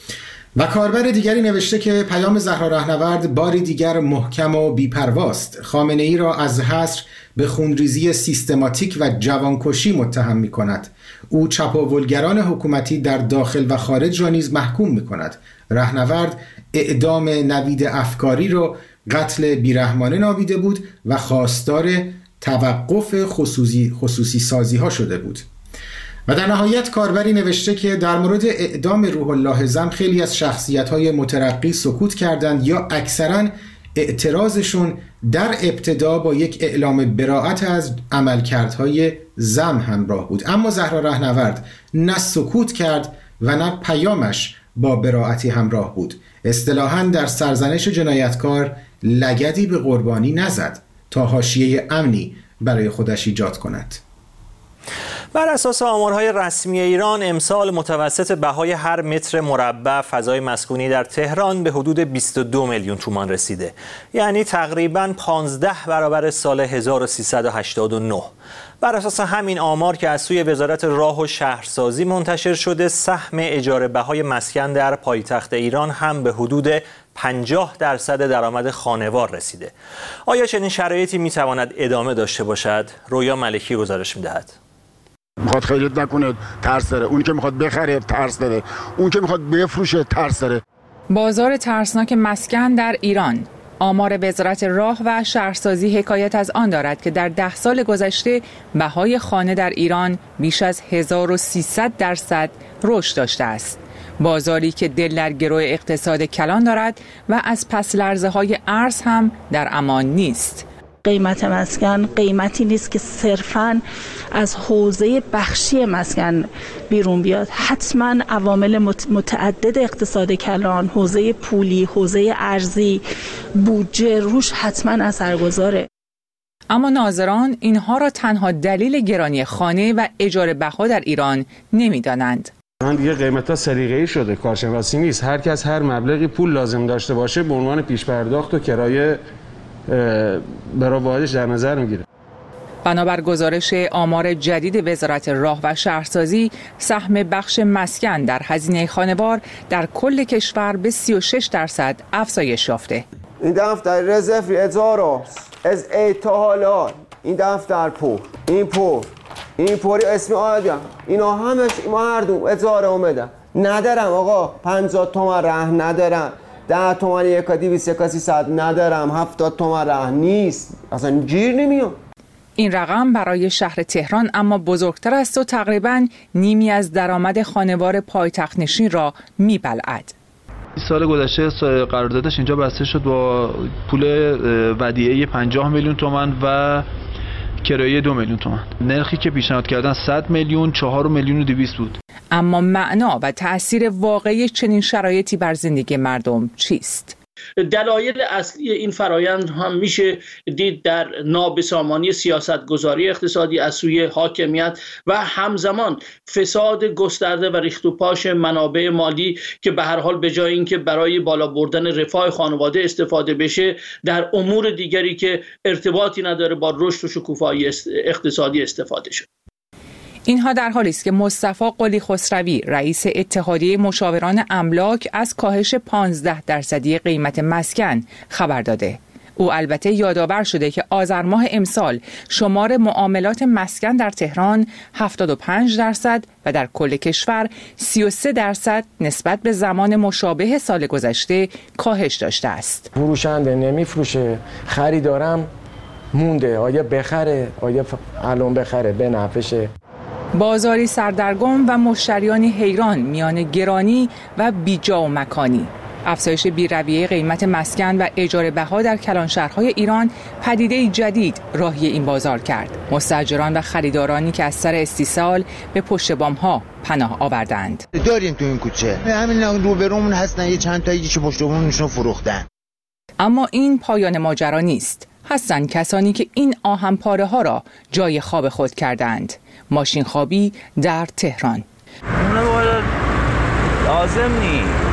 و کاربر دیگری نوشته که پیام زهرا رهنورد باری دیگر محکم و بی‌پرواست. خامنه‌ای را از حصر به خونریزی سیستماتیک و جوانکشی متهم می‌کند. او چپاولگران حکومتی در داخل و خارج را نیز محکوم می‌کند. رهنورد اعدام نوید افکاری را قتل بیرحمانه نامیده بود و خواستار توقف خصوصی خصوصی سازی ها شده بود. و در نهایت کاربری نوشته که در مورد اعدام روح الله زم خیلی از شخصیت‌های مترقی سکوت کردند یا اکثراً اعتراضشون در ابتدا با یک اعلام براءت از عملکردهای زم همراه بود، اما زهرا رهنورد نه سکوت کرد و نه پیامش با براءتی همراه بود. اصطلاحاً در سرزنش جنایتکار لگدی به قربانی نزد تا حاشیه امنی برای خودش ایجاد کند. بر اساس آمارهای رسمی ایران امسال متوسط بهای هر متر مربع فضای مسکونی در تهران به حدود بیست و دو میلیون تومان رسیده، یعنی تقریباً پانزده برابر سال هزار و سیصد و هشتاد و نه. بر اساس همین آمار که از سوی وزارت راه و شهرسازی منتشر شده، سهم اجاره بهای مسکن در پایتخت ایران هم به حدود پنجاه درصد درآمد خانوار رسیده. آیا چنین شرایطی میتواند ادامه داشته باشد؟ رویا ملکی گزارش میدهد. میخواد خرید نکنه ترس داره، اون که میخواد بخره ترس داره، اون که میخواد بفروشه ترس داره. بازار ترسناک مسکن در ایران. آمار وزارت راه و شهرسازی حکایت از آن دارد که در ده سال گذشته بهای خانه در ایران بیش از هزار و سیصد درصد رشد داشته است. بازاری که دل در گرو اقتصاد کلان دارد و از پس لرزه های ارز هم در امان نیست. قیمت مسکن قیمتی نیست که صرفاً از حوزه بخشی مسکن بیرون بیاد. حتما عوامل متعدد اقتصاد کلان، حوزه پولی، حوزه ارزی، بودجه روش حتما اثرگذاره. اما ناظران اینها را تنها دلیل گرانی خانه و اجاره بها در ایران نمی‌دانند. من دیگه قیمتا سلیقه‌ای شده، کارشناسی نیست. هر کس هر مبلغی پول لازم داشته باشه به عنوان پیش پرداخت و کرایه برای واحدش در نظر میگیره. بنابر گزارش آمار جدید وزارت راه و شهرسازی، سهم بخش مسکن در هزینه خانوار در کل کشور به سی و شش درصد افزایش یافته. این دفتر رزرو اداره از ای تا حالا این دفتر پر این پر این پری اسم آدم اینا همش مردم اداره اومدن ندارم آقا پنجاه تومن رهن ندارم، ده تومن یک دیویس یک سیصد ندارم، هفتاد تومن رهن نیست، اصلا گیر نمیام. این رقم برای شهر تهران اما بزرگتر است و تقریباً نیمی از درآمد خانوار پایتخت‌نشین را می‌بلعد. سال گذشته قراردادش اینجا بسته شد با پول ودیعه پنجاه میلیون تومان و کرایه دو میلیون تومان. نرخی که پیشنهاد کردن صد میلیون، چهار میلیون و دویست بود. اما معنا و تأثیر واقعی چنین شرایطی بر زندگی مردم چیست؟ دلایل اصلی این فرایند هم میشه دید در نابسامانی سیاستگذاری اقتصادی از سوی حاکمیت و همزمان فساد گسترده و ریخت و پاش منابع مالی که به هر حال به جای اینکه برای بالا بردن رفاه خانواده استفاده بشه در امور دیگری که ارتباطی نداره با رشد و شکوفایی اقتصادی استفاده شد. اینها در حالی است که مصطفی قلی خسروی رئیس اتحادیه مشاوران املاک از کاهش پانزده درصدی قیمت مسکن خبر داده. او البته یادآور شده که آذر ماه امسال شمار معاملات مسکن در تهران هفتاد و پنج درصد و در کل کشور سی و سه درصد نسبت به زمان مشابه سال گذشته کاهش داشته است. فروشنده نمیفروشه، خریدارم مونده، آیا بخره، آیا الان بخره بنفشه. بازاری سردرگم و مشتریانی حیران میان گرانی و بیجا و مکانی. افزایش بی‌رویه قیمت مسکن و اجاره بها در کلانشهرهای ایران پدیده جدید راهی این بازار کرد. مستاجران و خریدارانی که از سر استیصال به پشت بام‌ها پناه آوردند. داریم تو این کوچه همین روبرومون هستن، یه چند تا یکی پشت بامونشون فروختن. اما این پایان ماجرا نیست. هستند کسانی که این آهن‌پاره ها را جای خواب خود کردند. ماشین خوابی در تهران. اونه باید لازم نیست،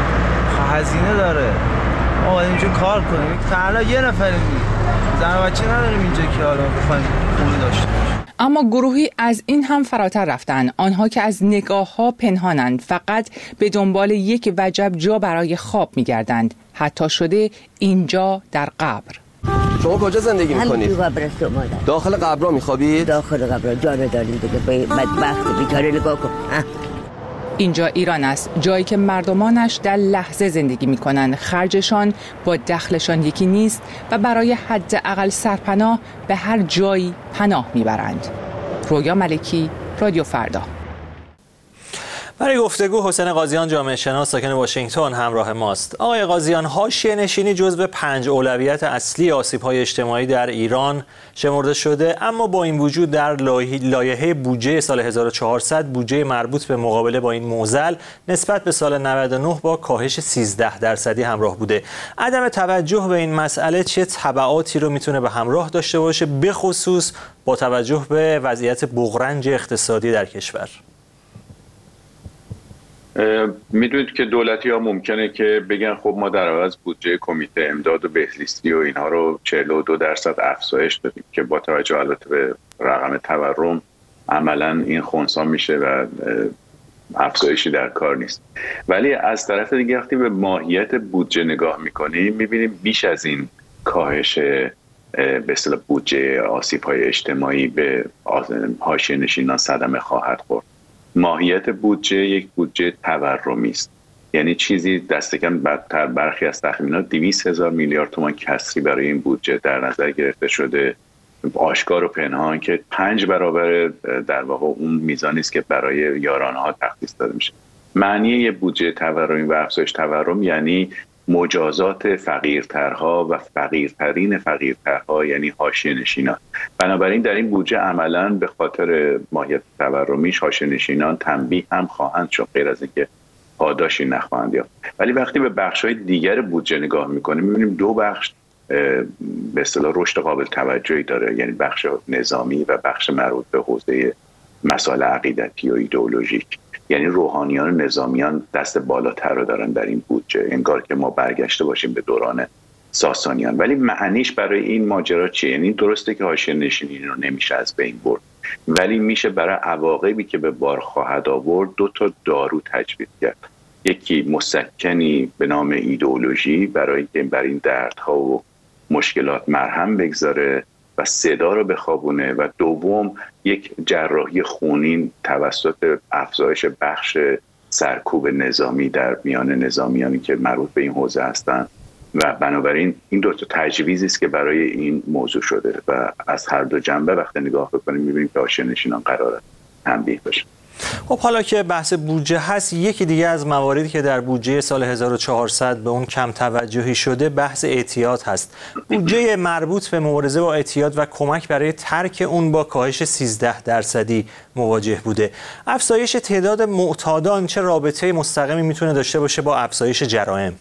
هزینه داره. ما باید اینجا کار کنیم. تنها یه نفریم، زن و بچه نداریم اینجا که حالا بخوایم پول داشته باشیم. اما گروهی از این هم فراتر رفتن، آنها که از نگاه ها پنهانند، فقط به دنبال یک وجب جا برای خواب می‌گردند. حتی شده اینجا در قبر. شما کجا زندگی میکنید؟ همین تو قبر است مادر. داخل قبرها میخوابید؟ داخل قبرها جانه داریم دیگه. بدبخت بیچاره نگاه کن. اینجا ایران است، جایی که مردمانش در لحظه زندگی میکنند. خرجشان با دخلشان یکی نیست و برای حداقل سرپناه به هر جایی پناه میبرند. رویا ملکی، رادیو فردا. برای گفتگو حسین قاضیان جامعه شناس ساکن واشنگتن همراه ماست. آقای قاضیان، حاشیه نشینی جزو پنج اولویت اصلی آسیب‌های اجتماعی در ایران شمرده شده، اما با این وجود در لایحه بودجه سال هزار و چهارصد بودجه مربوط به مقابله با این معضل نسبت به سال نود و نه با کاهش سیزده درصدی همراه بوده. عدم توجه به این مسئله چه تبعاتی رو میتونه به همراه داشته باشه، به خصوص با توجه به وضعیت بغرنج اقتصادی در کشور؟ میدونید که دولتی ها ممکنه که بگن خب ما در عوض بودجه کمیته امداد و بهزیستی و اینها رو چهل و دو درصد افزایش دادیم که با توجه البته به رقم تورم عملا این خنثی میشه و افزایشی در کار نیست. ولی از طرف دیگه وقتی به ماهیت بودجه نگاه میکنیم میبینیم بیش از این کاهش به اصطلاح بودجه آسیب‌های اجتماعی به حاشیه نشینان صدمه خواهد خورد. ماهیت بودجه یک بودجه تورمی است، یعنی چیزی دست کم بدتر برخی از تخمینات دویست هزار میلیارد تومان کسری برای این بودجه در نظر گرفته شده، آشکار و پنهان که پنج برابر در واقع اون میزانی است که برای یارانه‌ها تخصیص داده میشه. معنی یه بودجه تورمی و افزایش تورم یعنی مجازات فقیرترها و فقیرترین فقیرترها، یعنی حاشیه نشینان. بنابراین در این بودجه عملاً به خاطر ماهیت تورمیش حاشیه نشینان تنبیه هم خواهند شد، غیر از اینکه پاداشی نخواهند یافت. ولی وقتی به بخش‌های دیگر بودجه نگاه می‌کنیم می‌بینیم دو بخش به اصطلاح رشد قابل توجهی داره، یعنی بخش نظامی و بخش مربوط به حوزه مسائل عقیدتی و ایدئولوژیک. یعنی روحانیان و نظامیان دست بالاتر رو دارن در این بودجه، انگار که ما برگشته باشیم به دوران ساسانیان. ولی معنیش برای این ماجرا چیه؟ یعنی درسته که حاشیه نشینی رو نمیشه از بین برد، ولی میشه برای عواقبی که به بار خواهد آورد دو تا دارو تجویز کرد. یکی مسکنی به نام ایدئولوژی برای اینکه بر این دردها و مشکلات مرهم بگذاره و صدا رو بخوابونه، و دوم یک جراحی خونین توسط افزایش بخش سرکوب نظامی در میان نظامیانی که مربوط به این حوزه هستن و بنابراین این دو تا تجویزی است که برای این موضوع شده و از هر دو جنبه وقتی نگاه بکنیم می‌بینیم که حاشیه‌نشینان قراره تنبیه بشه. خب حالا که بحث بودجه هست، یکی دیگه از مواردی که در بودجه سال هزار و چهارصد به اون کم توجهی شده بحث اعتیاد هست. بودجه مربوط به مبارزه با اعتیاد و کمک برای ترک اون با کاهش سیزده درصدی مواجه بوده. افزایش تعداد معتادان چه رابطه مستقیمی میتونه داشته باشه با افزایش جرائم؟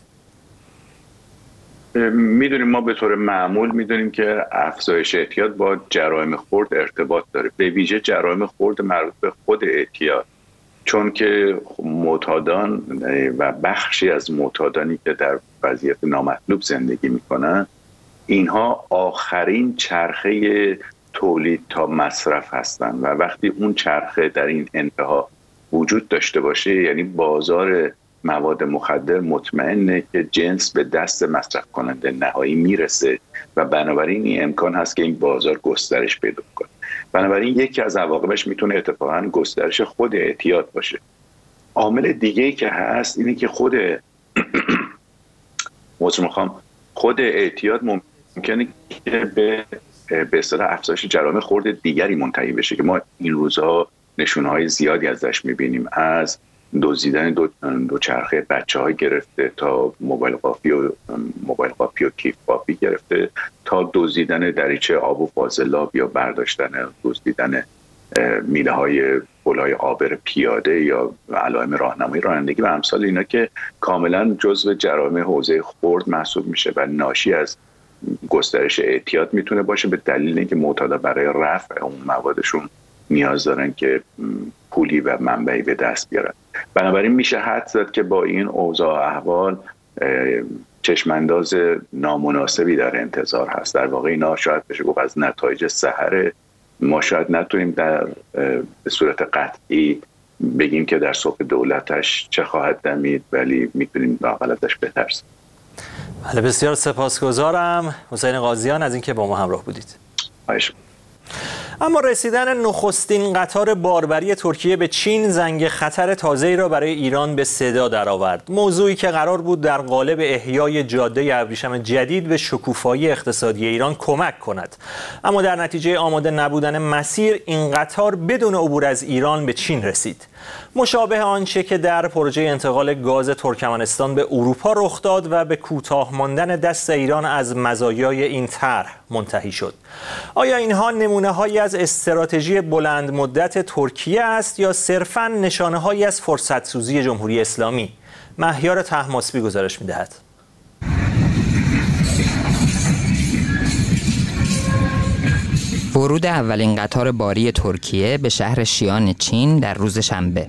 میدونیم ما به طور معمول میدونیم که افزایش اعتیاد با جرایم خرد ارتباط داره، به ویژه جرایم خرد مربوط به خود اعتیاد، چون که معتادان و بخشی از معتادانی که در وضعیت نامطلوب زندگی میکنن اینها آخرین چرخه تولید تا مصرف هستن و وقتی اون چرخه در این انتها وجود داشته باشه یعنی بازار مواد مخدر مطمئنه که جنس به دست مصرف کننده نهایی میرسه و بنابراین این امکان هست که این بازار گسترش پیدا کنه. بنابراین یکی از عواقبش میتونه اتفاقا گسترش خود اعتیاد باشه. عامل دیگه‌ای که هست اینه که خود موضوع میخوام خود اعتیاد ممکنه که به به اصطلاح افزایش جرائم خرد دیگری منتهی بشه که ما این روزها نشونه‌های زیادی ازش میبینیم، از دزدیدن دو, دو چرخه بچه‌ها گرفته تا موبایل قاپی و موبایل قاپی و کیف قاپی گرفته تا دزدیدن دریچه آب و فاضلاب یا برداشتن دزدیدن میله های پل‌های عابر پیاده یا علائم راهنمایی رانندگی و امثال اینا که کاملا جزو جرایم حوزه خرد محسوب میشه و ناشی از گسترش اعتیاد میتونه باشه، به دلیل اینکه معتادا برای رفع اون موادشون نیاز دارن که پولی و منبعی به دست بیارن. بنابراین میشه حدس زد که با این اوضاع احوال چشمانداز نامناسبی در انتظار هست. در واقع اینا شاید بشه گفت از نتایج سحر ما شاید نتونیم در به صورت قطعی بگیم که در صبح دولتش چه خواهد دمید، ولی میتونیم لااقل ازش بترسیم. بله، بسیار سپاسگزارم حسین قاضیان از اینکه با ما همراه بودید. خواهش. اما رسیدن نخستین قطار باربری ترکیه به چین زنگ خطر تازه‌ای را برای ایران به صدا درآورد. موضوعی که قرار بود در قالب احیای جاده ابریشم جدید به شکوفایی اقتصادی ایران کمک کند، اما در نتیجه آماده نبودن مسیر این قطار بدون عبور از ایران به چین رسید. مشابه آنچه که در پروژه انتقال گاز ترکمنستان به اروپا رخ داد و به کوتاه ماندن دست ایران از مزایای این طرح منتهی شد. آیا اینها نمونه‌هایی از استراتژی بلند مدت ترکیه است یا صرفاً نشانه‌هایی از فرصت‌سوزی جمهوری اسلامی؟ مهیار طهماسبی گزارش می‌دهد. ورود اولین قطار باری ترکیه به شهر شیان چین در روز شنبه.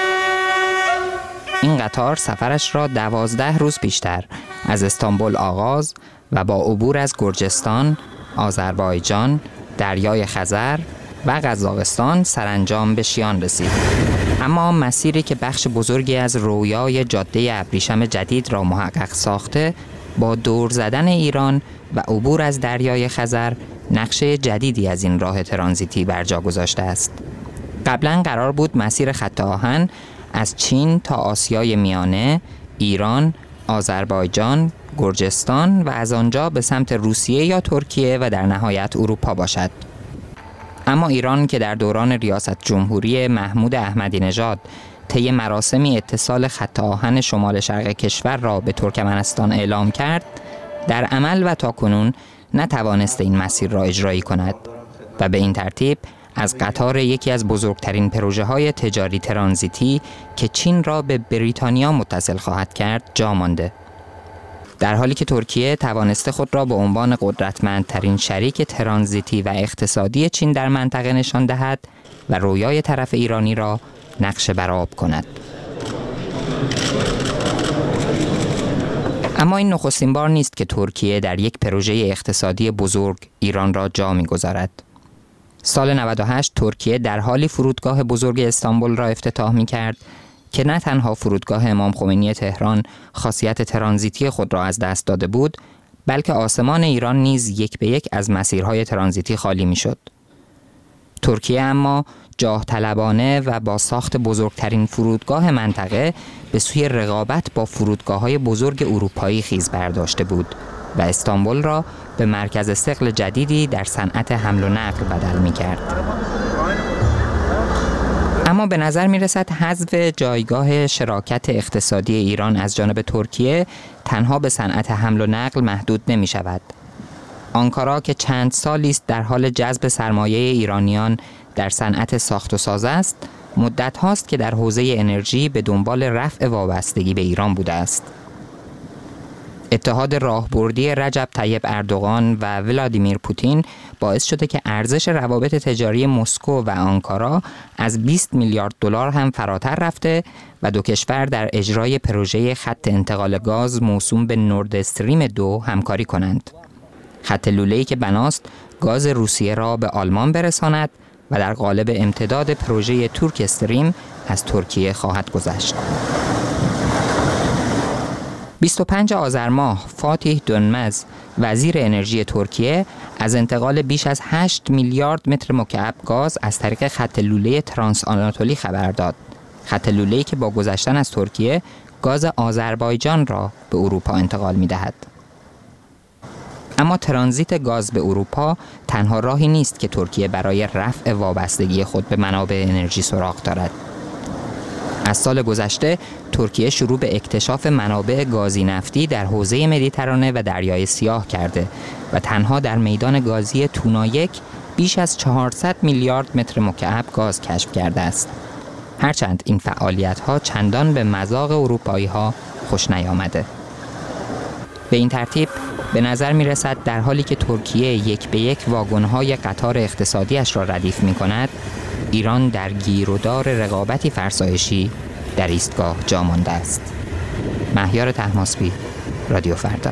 این قطار سفرش را دوازده روز پیشتر از استانبول آغاز و با عبور از گرجستان، آذربایجان، دریای خزر و قزاقستان سرانجام به شیان رسید. اما مسیری که بخش بزرگی از رویای جاده ابریشم جدید را محقق ساخته، با دور زدن ایران و عبور از دریای خزر نقشه جدیدی از این راه ترانزیتی بر جا گذاشته است. قبلا قرار بود مسیر خط آهن از چین تا آسیای میانه، ایران، آذربایجان، گرجستان و از آنجا به سمت روسیه یا ترکیه و در نهایت اروپا باشد. اما ایران که در دوران ریاست جمهوری محمود احمدی نژاد طی مراسمی اتصال خط آهن شمال شرق کشور را به ترکمنستان اعلام کرد، در عمل و تاکنون نتوانست این مسیر را اجرایی کند و به این ترتیب از قطار یکی از بزرگترین پروژه‌های تجاری ترانزیتی که چین را به بریتانیا متصل خواهد کرد جا مانده. در حالی که ترکیه توانسته خود را به عنوان قدرتمندترین شریک ترانزیتی و اقتصادی چین در منطقه نشان دهد و رویای طرف ایرانی را نقشه برآب کند. اما این نخستین بار نیست که ترکیه در یک پروژه اقتصادی بزرگ ایران را جا می‌گذارد. سال نود و هشت ترکیه در حالی فرودگاه بزرگ استانبول را افتتاح می‌کرد که نه تنها فرودگاه امام خمینی تهران خاصیت ترانزیتی خود را از دست داده بود، بلکه آسمان ایران نیز یک به یک از مسیرهای ترانزیتی خالی می‌شد. ترکیه اما جاه طلبانه و با ساخت بزرگترین فرودگاه منطقه به سوی رقابت با فرودگاه‌های بزرگ اروپایی خیز برداشته بود و استانبول را به مرکز ثقل جدیدی در صنعت حمل و نقل بدل می‌کرد. اما به نظر می‌رسد حذف جایگاه شراکت اقتصادی ایران از جانب ترکیه تنها به صنعت حمل و نقل محدود نمی‌شود. آنکارا که چند سالی است در حال جذب سرمایه ایرانیان در صنعت ساخت و ساز است، مدت هاست که در حوزه انرژی به دنبال رفع وابستگی به ایران بوده است. اتحاد راهبردی رجب طیب اردوغان و ولادیمیر پوتین باعث شده که ارزش روابط تجاری مسکو و آنکارا از بیست میلیارد دلار هم فراتر رفته و دو کشور در اجرای پروژه خط انتقال گاز موسوم به نورد استریم دو همکاری کنند. خط لوله‌ای که بناست گاز روسیه را به آلمان برساند و در قالب امتداد پروژه تورک استریم از ترکیه خواهد گذشت. بیست و پنجم آذر ماه فاتح دونمز وزیر انرژی ترکیه از انتقال بیش از هشت میلیارد متر مکعب گاز از طریق خط لوله ترانس آناتولی خبر داد. خط لوله‌ای که با گذشتن از ترکیه گاز آذربایجان را به اروپا انتقال می‌دهد. اما ترانزیت گاز به اروپا تنها راهی نیست که ترکیه برای رفع وابستگی خود به منابع انرژی سراغ دارد. از سال گذشته ترکیه شروع به اکتشاف منابع گازی نفتی در حوزه مدیترانه و دریای سیاه کرده و تنها در میدان گازی تونایک بیش از چهارصد میلیارد متر مکعب گاز کشف کرده است. هرچند این فعالیت‌ها چندان به مذاق اروپایی‌ها خوش نیامده. به این ترتیب به نظر می رسد در حالی که ترکیه یک به یک واگن‌های قطار اقتصادیش را ردیف می کند، ایران در گیرودار رقابتی فرسایشی در ایستگاه جا مانده است. مهیار طهماسبی، رادیو فردا.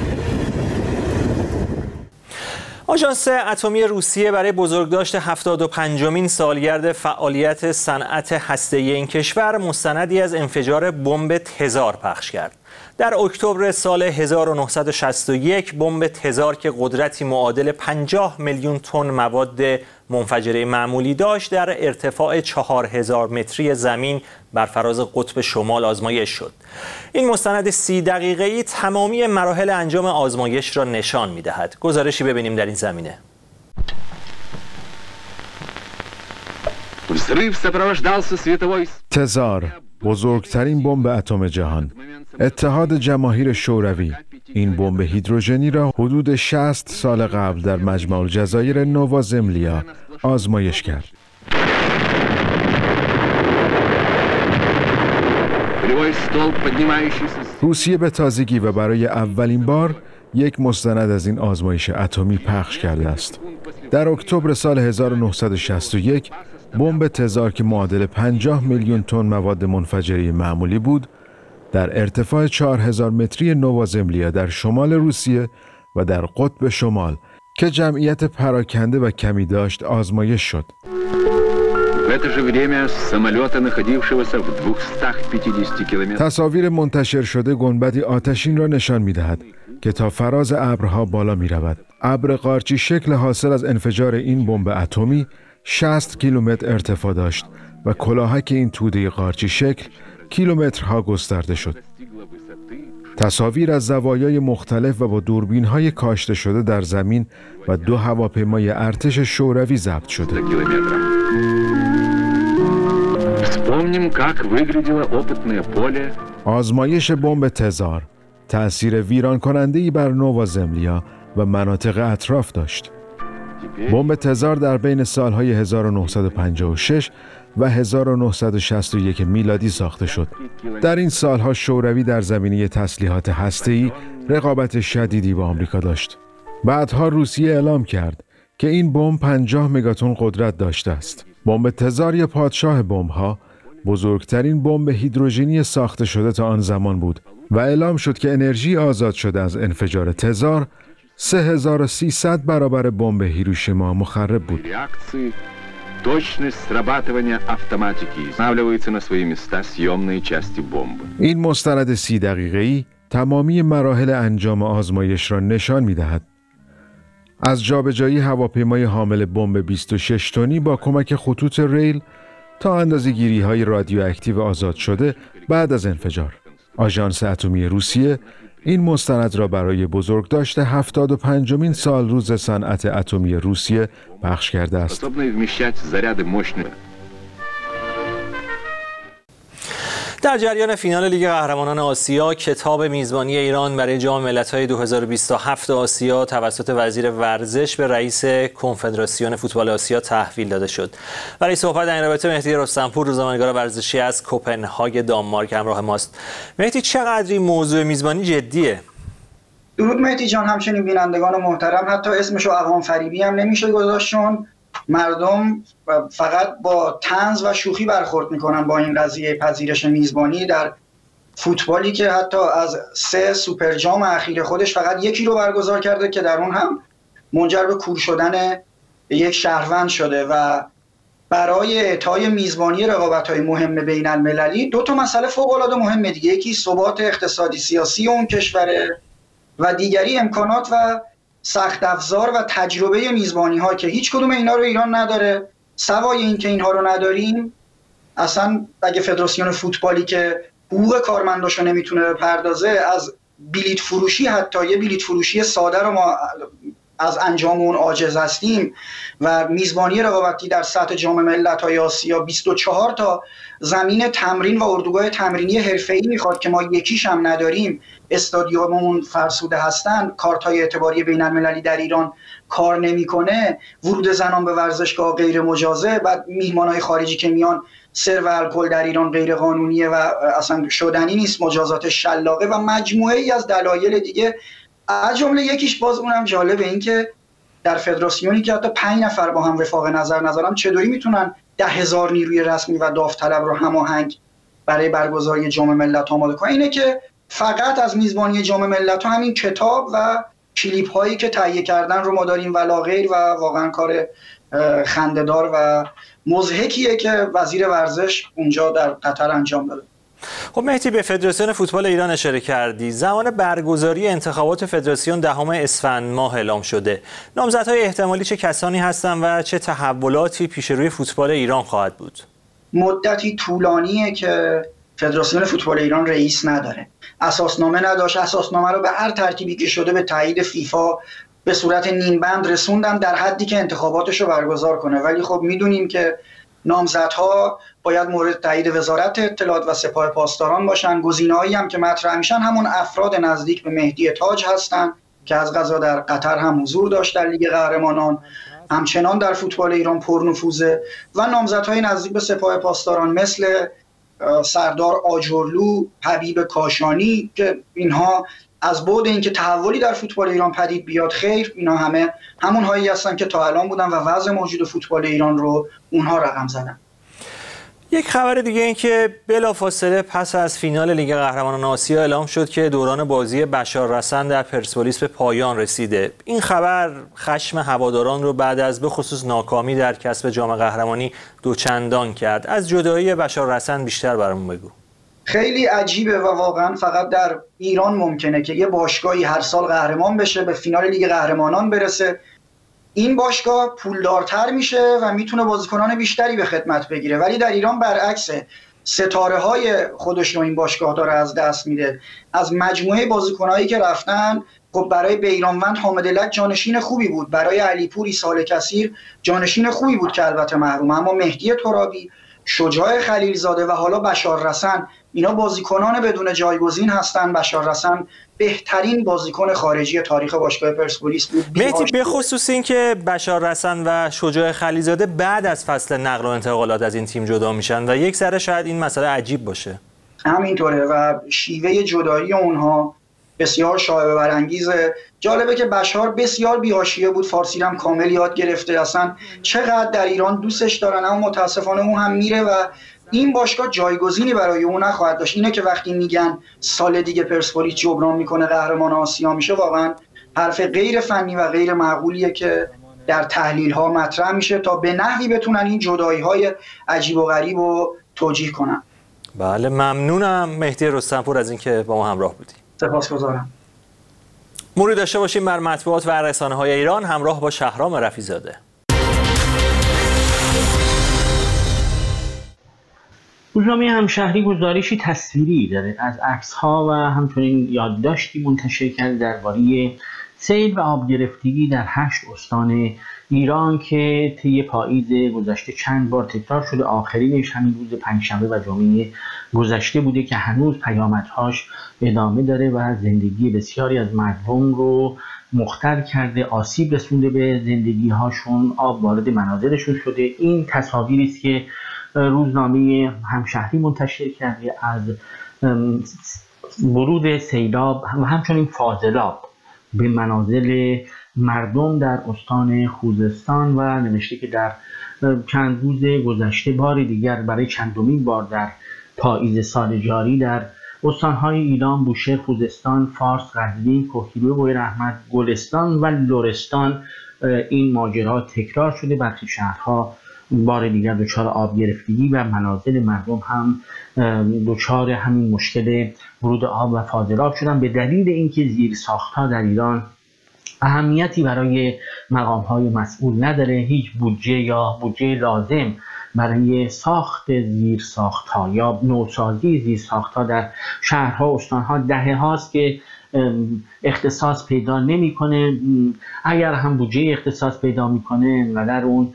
آژانس اتمی روسیه برای بزرگداشت هفتاد و پنجمین سالگرد فعالیت صنعت هسته‌ای این کشور مستندی از انفجار بمب تزار پخش کرد. در اکتبر سال هزار و نهصد و شصت و یک بمب تزار که قدرتی معادل پنجاه میلیون تن مواد منفجره معمولی داشت در ارتفاع چهار هزار متری زمین بر فراز قطب شمال آزمایش شد. این مستند سی دقیقه‌ای تمامی مراحل انجام آزمایش را نشان می‌دهد. گزارشی ببینیم در این زمینه. تزار، بزرگترین بمب اتم جهان. اتحاد جماهیر شوروی این بمب هیدروژنی را حدود شصت سال قبل در مجمع الجزایر نووا زملیا آزمایش کرد. روسیه به تازگی و برای اولین بار یک مستند از این آزمایش اتمی پخش کرده است. در اکتبر سال هزار و نهصد و شصت و یک بمب تزار که معادل پنجاه میلیون تن مواد منفجره معمولی بود، در ارتفاع چهار هزار متری نووا زملیا در شمال روسیه و در قطب شمال که جمعیت پراکنده و کمی داشت آزمایش شد. تصاویر منتشر شده گنبدی آتشین را نشان می‌دهد که تا فراز ابرها بالا می‌رود. ابر قارچی شکل حاصل از انفجار این بمب اتمی شصت کیلومتر ارتفاع داشت و کلاهک این توده قارچی شکل کیلومترها گسترده شد. تصاویر از زوایای مختلف و با دوربین‌های کاشته شده در زمین و دو هواپیمای ارتش شوروی ضبط شده. آزمایش بمب تزار تأثیر ویران کننده‌ای بر نووا زملیا و مناطق اطراف داشت. بمب تزار در بین سالهای هزار و نهصد و پنجاه و شش و هزار و نهصد و شصت و یک میلادی ساخته شد. در این سالها شوروی در زمینه تسلیحات هسته‌ای رقابت شدیدی با آمریکا داشت. بعدها روسیه اعلام کرد که این بمب پنجاه مگاتن قدرت داشته است. بمب تزار یا پادشاه بمب‌ها بزرگترین بمب هیدروژنی ساخته شده تا آن زمان بود و اعلام شد که انرژی آزاد شده از انفجار تزار سه هزار و سیصد برابر بمب هیروشیما مخرب بود. این مستند سی دقیقه‌ای تمامی مراحل انجام آزمایش را نشان می‌دهد. از جابجایی هواپیمای حامل بمب بیست و شش تنی با کمک خطوط ریل تا اندازه‌گیری‌های رادیواکتیو آزاد شده بعد از انفجار. آژانس اتمی روسیه این مستند را برای بزرگداشت هفتاد و پنجمین سال روز صنعت اتمی روسیه پخش کرده است. در جریان فینال لیگ قهرمانان آسیا، کتاب میزبانی ایران برای جام ملت‌های دو هزار و بیست و هفت آسیا توسط وزیر ورزش به رئیس کنفدراسیون فوتبال آسیا تحویل داده شد. برای صحبت در این رابطه مهدی رستمپور، روزنامه‌نگار ورزشی از کوپنهاگ دانمارک همراه ماست. مهدی، چقدر این موضوع میزبانی جدیه؟ درود مهدی جان، همچنین بینندگان محترم. حتی اسمشو عوام فریبی هم نمیشه گذاشت، چون مردم فقط با طنز و شوخی برخورد میکنن با این قضیه پذیرش میزبانی در فوتبالی که حتی از سه سوپر جام اخیر خودش فقط یکی رو برگزار کرده که در اون هم منجر به کور شدن یک شهروند شده. و برای اعطای میزبانی رقابت‌های مهم بین المللی دو تا مسئله فوق‌العاده مهمه دیگه، یکی ثبات اقتصادی سیاسی اون کشوره و دیگری امکانات و سخت افزار و تجربه میزبانی ها که هیچ کدوم اینا رو ایران نداره. سوای این که اینها رو نداریم، اصلا اگه فدراسیون فوتبالی که حقوق کارمنداشو نمیتونه بپردازه، از بلیت فروشی، حتی یه بلیت فروشی ساده رو ما از انجام اون عاجز هستیم و میزبانی رقابتی در سطح جام ملت‌های آسیا بیست و چهار تا زمین تمرین و اردوگاه تمرینی حرفه‌ای میخواد که ما یکیش هم نداریم، استادیوممون فرسوده هستن، کارت‌های اعتباری بین‌المللی در ایران کار نمیکنه، ورود زنان به ورزشگاه غیر مجازه، بعد میهمانای خارجی که میان سرو الکل در ایران غیر قانونیه و اصلا شدنی نیست، مجازات شلاقه و مجموعه ای از دلایل دیگه. از جمله یکیش باز اونم جالبه این که در فدراسیونی که حتی پنج نفر با هم وفاق نظر نظرم چطوری میتونن ده هزار نیروی رسمی و داوطلب رو هماهنگ برای برگزاری جام ملت آماده کنن. اینه که فقط از میزبانی جام ملت ها همین کتاب و کلیپ هایی که تهیه کردن رو ما داریم ولا غیر، و واقعا کار خنده‌دار و مضحکیه که وزیر ورزش اونجا در قطر انجام داده. خب مهدی، به فدراسیون فوتبال ایران اشاره کردی. زمان برگزاری انتخابات فدراسیون دهم اسفند ماه اعلام شده. نامزدهای احتمالی چه کسانی هستند و چه تحولاتی پیش روی فوتبال ایران خواهد بود؟ مدتی طولانیه که فدراسیون فوتبال ایران رئیس نداره. اساسنامه نداشت. اساسنامه رو به هر ترتیبی که شده به تایید فیفا به صورت نیم بند رسوندن در حدی که انتخاباتش رو برگزار کنه، ولی خب میدونیم که نامزدها باید مورد تایید وزارت اطلاعات و سپاه پاسداران باشن. گزینه‌هایی هم که مطرح میشن همون افراد نزدیک به مهدی تاج هستن که از قضا در قطر هم حضور داشت در لیگ قهرمانان، همچنان در فوتبال ایران پرنفوذه، و نامزدهای نزدیک به سپاه پاسداران مثل سردار آجرلو، حبیب کاشانی که اینها از بعد اینکه تحولی در فوتبال ایران پدید بیاد خیر، اینا همه همون هایی هستن که تا الان بودن و وضع موجود فوتبال ایران رو اونها رقم زدن. یک خبر دیگه این که بلافاصله پس از فینال لیگ قهرمانان آسیا اعلام شد که دوران بازی بشار رسن در پرسپولیس به پایان رسیده. این خبر خشم هواداران رو بعد از به خصوص ناکامی در کسب جام قهرمانی دوچندان کرد. از جدایی بشار رسن بیشتر برامون بگو. خیلی عجیبه و واقعا فقط در ایران ممکنه که یه باشگاهی هر سال قهرمان بشه، به فینال لیگ قهرمانان برسه. این باشگاه پولدارتر میشه و میتونه بازیکنان بیشتری به خدمت بگیره، ولی در ایران برعکسه. ستاره های خودش رو این باشگاه داره از دست میده. از مجموعه بازیکنایی که رفتن، خب برای بیرانوند حامدلک جانشین خوبی بود، برای علیپور ایسال کثیر جانشین خوبی بود که البته محروم، اما مهدی ترابی، شجاع خلیلزاده و حالا بشار رسن، اینا بازیکنان بدون جایگزین هستن. بشار رسن بهترین بازیکن خارجی تاریخ باشگاه پرسپولیس بود. مهدی، به خصوص این که بشار رسن و شجاع خلیلزاده بعد از فصل نقل و انتقالات از این تیم جدا میشن و یک ذره شاید این مسئله عجیب باشه. همینطوره و شیوه جدایی اونها بسیار شایعه برانگیزه. جالبه که بشار بسیار بی‌حاشیه بود، فارسی هم کامل یاد گرفته، اصلا چقدر در ایران دوستش دارن، اما متاسفانه اون هم میره و این باشگاه جایگزینی برای اون نخواهد داشت. اینه که وقتی میگن سال دیگه پرسپولیس جبران میکنه قهرمان آسیا میشه، واقعا حرف غیر فنی و غیر معقولیه که در تحلیل ها مطرح میشه تا به نحوی بتونن این جدایی های عجیب و غریب رو توجیه کنن. بله، ممنونم مهدی رستمپور از اینکه با ما همراه بودی. سپاسگزارم. موری داشته باشیم بر مطبوعات و رسانه‌های ایران همراه با شهرام رفیع‌زاده. روزنامه همشهری گزارشی تصویری داره از عکس‌ها و همچنین یادداشتی منتشر کرده درباره سیل و آب گرفتگی در هشت استان ایران که طی پاییز گذشته چند بار تکرار شده. آخرینش همین روز پنجشنبه و جمعه گذشته بوده که هنوز پیامدهاش ادامه داره و زندگی بسیاری از مردم رو مختل کرده، آسیب رسونده به زندگی هاشون، آب وارد منازلشون شده. این تصاویری است که روزنامه همشهری منتشر کرده از ورود سیلاب و همچنین فاضلاب به منازل مردم در استان خوزستان و نوشته که در چند روز گذشته بار دیگر برای چندمین بار در پاییز سال جاری در استانهای ایلام، بوشهر، خوزستان، فارس، قزوین، کوهگیلویه، بویراحمد، گلستان و لرستان این ماجرا تکرار شده. برخی شهرها بار دیگر دچار آب گرفتگی و منازل مردم هم دچار همین مشکل ورود آب و فاضلاب شدن به دلیل اینکه زیرساخت‌ها در ایران اهمیتی برای مقام‌های مسئول نداره. هیچ بودجه یا بودجه لازم برای ساخت زیرساخت‌ها یا نوسازی زیرساخت‌ها در شهرها و استان‌ها دهه هاست که اختصاص پیدا نمی‌کنه. اگر هم بودجه اختصاص پیدا می‌کنه انقدر اون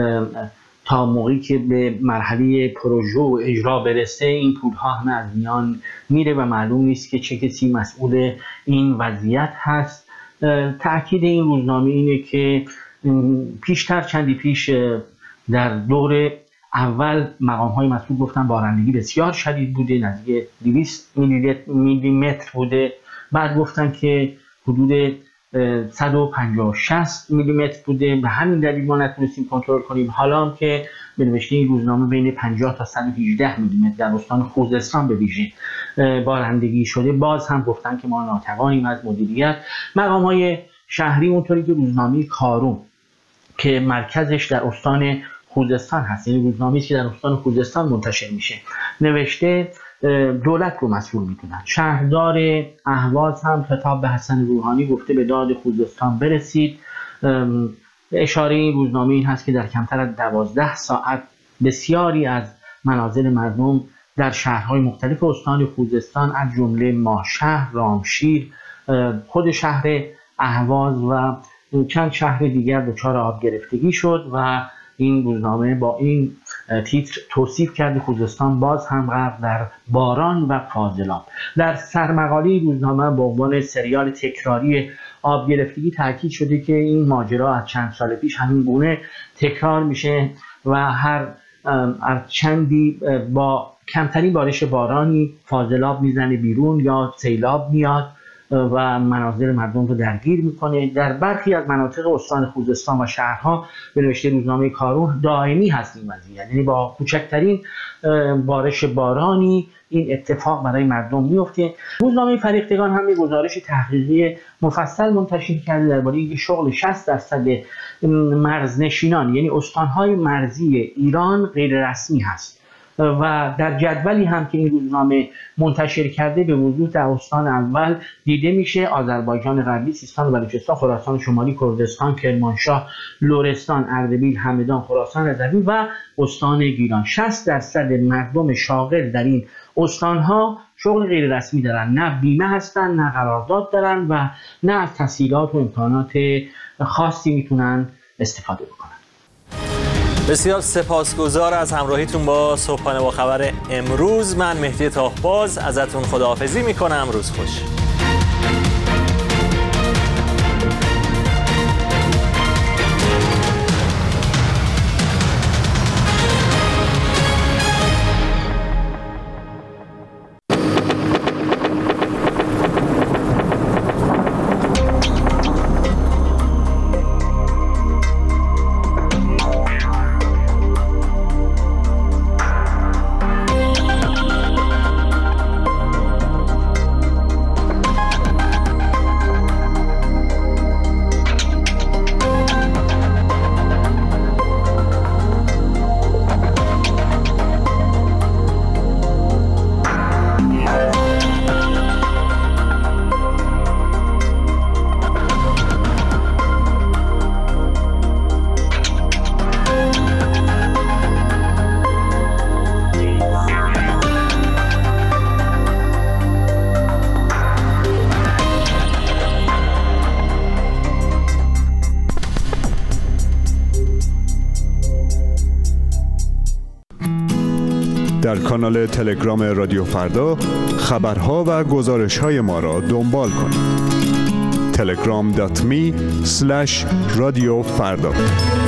تا موقعی که به مرحله پروژه و اجرا برسه این پول‌ها همه از میان میره و معلوم نیست که چه کسی مسئول این وضعیت هست. تأکید این روزنامه اینه که پیشتر چندی پیش در دور اول مقام‌های مسئول گفتن بارندگی بسیار شدید بوده، نزدیک دویست میلی متر بوده. بعد گفتن که حدود صد و پنجاه شصت میلی متر بوده، به همین دلیل ما نتونستیم کنترل کنیم. حالا هم که به نوشته این روزنامه بین پنجاه تا صد و هجده میلی متر در استان خوزستان به ویژه بارندگی شده، باز هم گفتن که ما ناتوانیم از مدیریت. مقام‌های شهری اونطوری که روزنامه کارون که مرکزش در استان خوزستان هست، یعنی روزنامه‌ای که در استان خوزستان منتشر میشه، نوشته دولت رو مسئول میدونن. شهردار اهواز هم خطاب به حسن روحانی گفته به داد خوزستان برسید. اشاره این روزنامه این هست که در کمتر از دوازده ساعت بسیاری از منازل مردم در شهرهای مختلف استان خوزستان از جمله ماهشهر، رامشیر، خود شهر اهواز و چند شهر دیگر دچار آب گرفتگی شد و این روزنامه با این تیتر توصیف کرده خوزستان باز هم غرق در باران و فاضلاب. در سرمقاله روزنامه با عنوان سریال تکراری آب گرفتگی تاکید شده که این ماجرا از چند سال پیش همین گونه تکرار میشه و هر از چندی با کمترین بارش بارانی فاضلاب میزنه بیرون یا سیلاب میاد و منازل مردم رو درگیر میکنه. در برخی از مناطق استان خوزستان و شهرها به نوشته روزنامه کارون دائمی هست این وضعیت، یعنی با کوچکترین بارش بارانی این اتفاق برای مردم میفته. روزنامه فریختگان هم یک گزارش تحقیقی مفصل منتشر کرده درباره اینکه شغل شصت درصد مرزنشینان یعنی استانهای مرزی ایران غیر رسمی هست و در جدولی هم که این روزنامه منتشر کرده به وضوح در استان اول دیده میشه آذربایجان غربی، سیستان و بلوچستان، خراسان شمالی، کردستان، کرمانشاه، لرستان، اردبیل، همدان، خراسان رضوی و استان گیلان. شصت درصد مردم شاغل در این استانها شغل غیر رسمی دارن، نه بیمه هستن، نه قرارداد دارن و نه از تسهیلات و امکانات خاصی میتونن استفاده بکنن. بسیار سپاسگزار از همراهیتون با صبحانه با خبر امروز. من مهدی تاهباز ازتون خداحافظی میکنم. روز خوش. در کانال تلگرام رادیو فردا خبرها و گزارش‌های ما را دنبال کنید. تلگرام دات می اسلش رادیو فردا.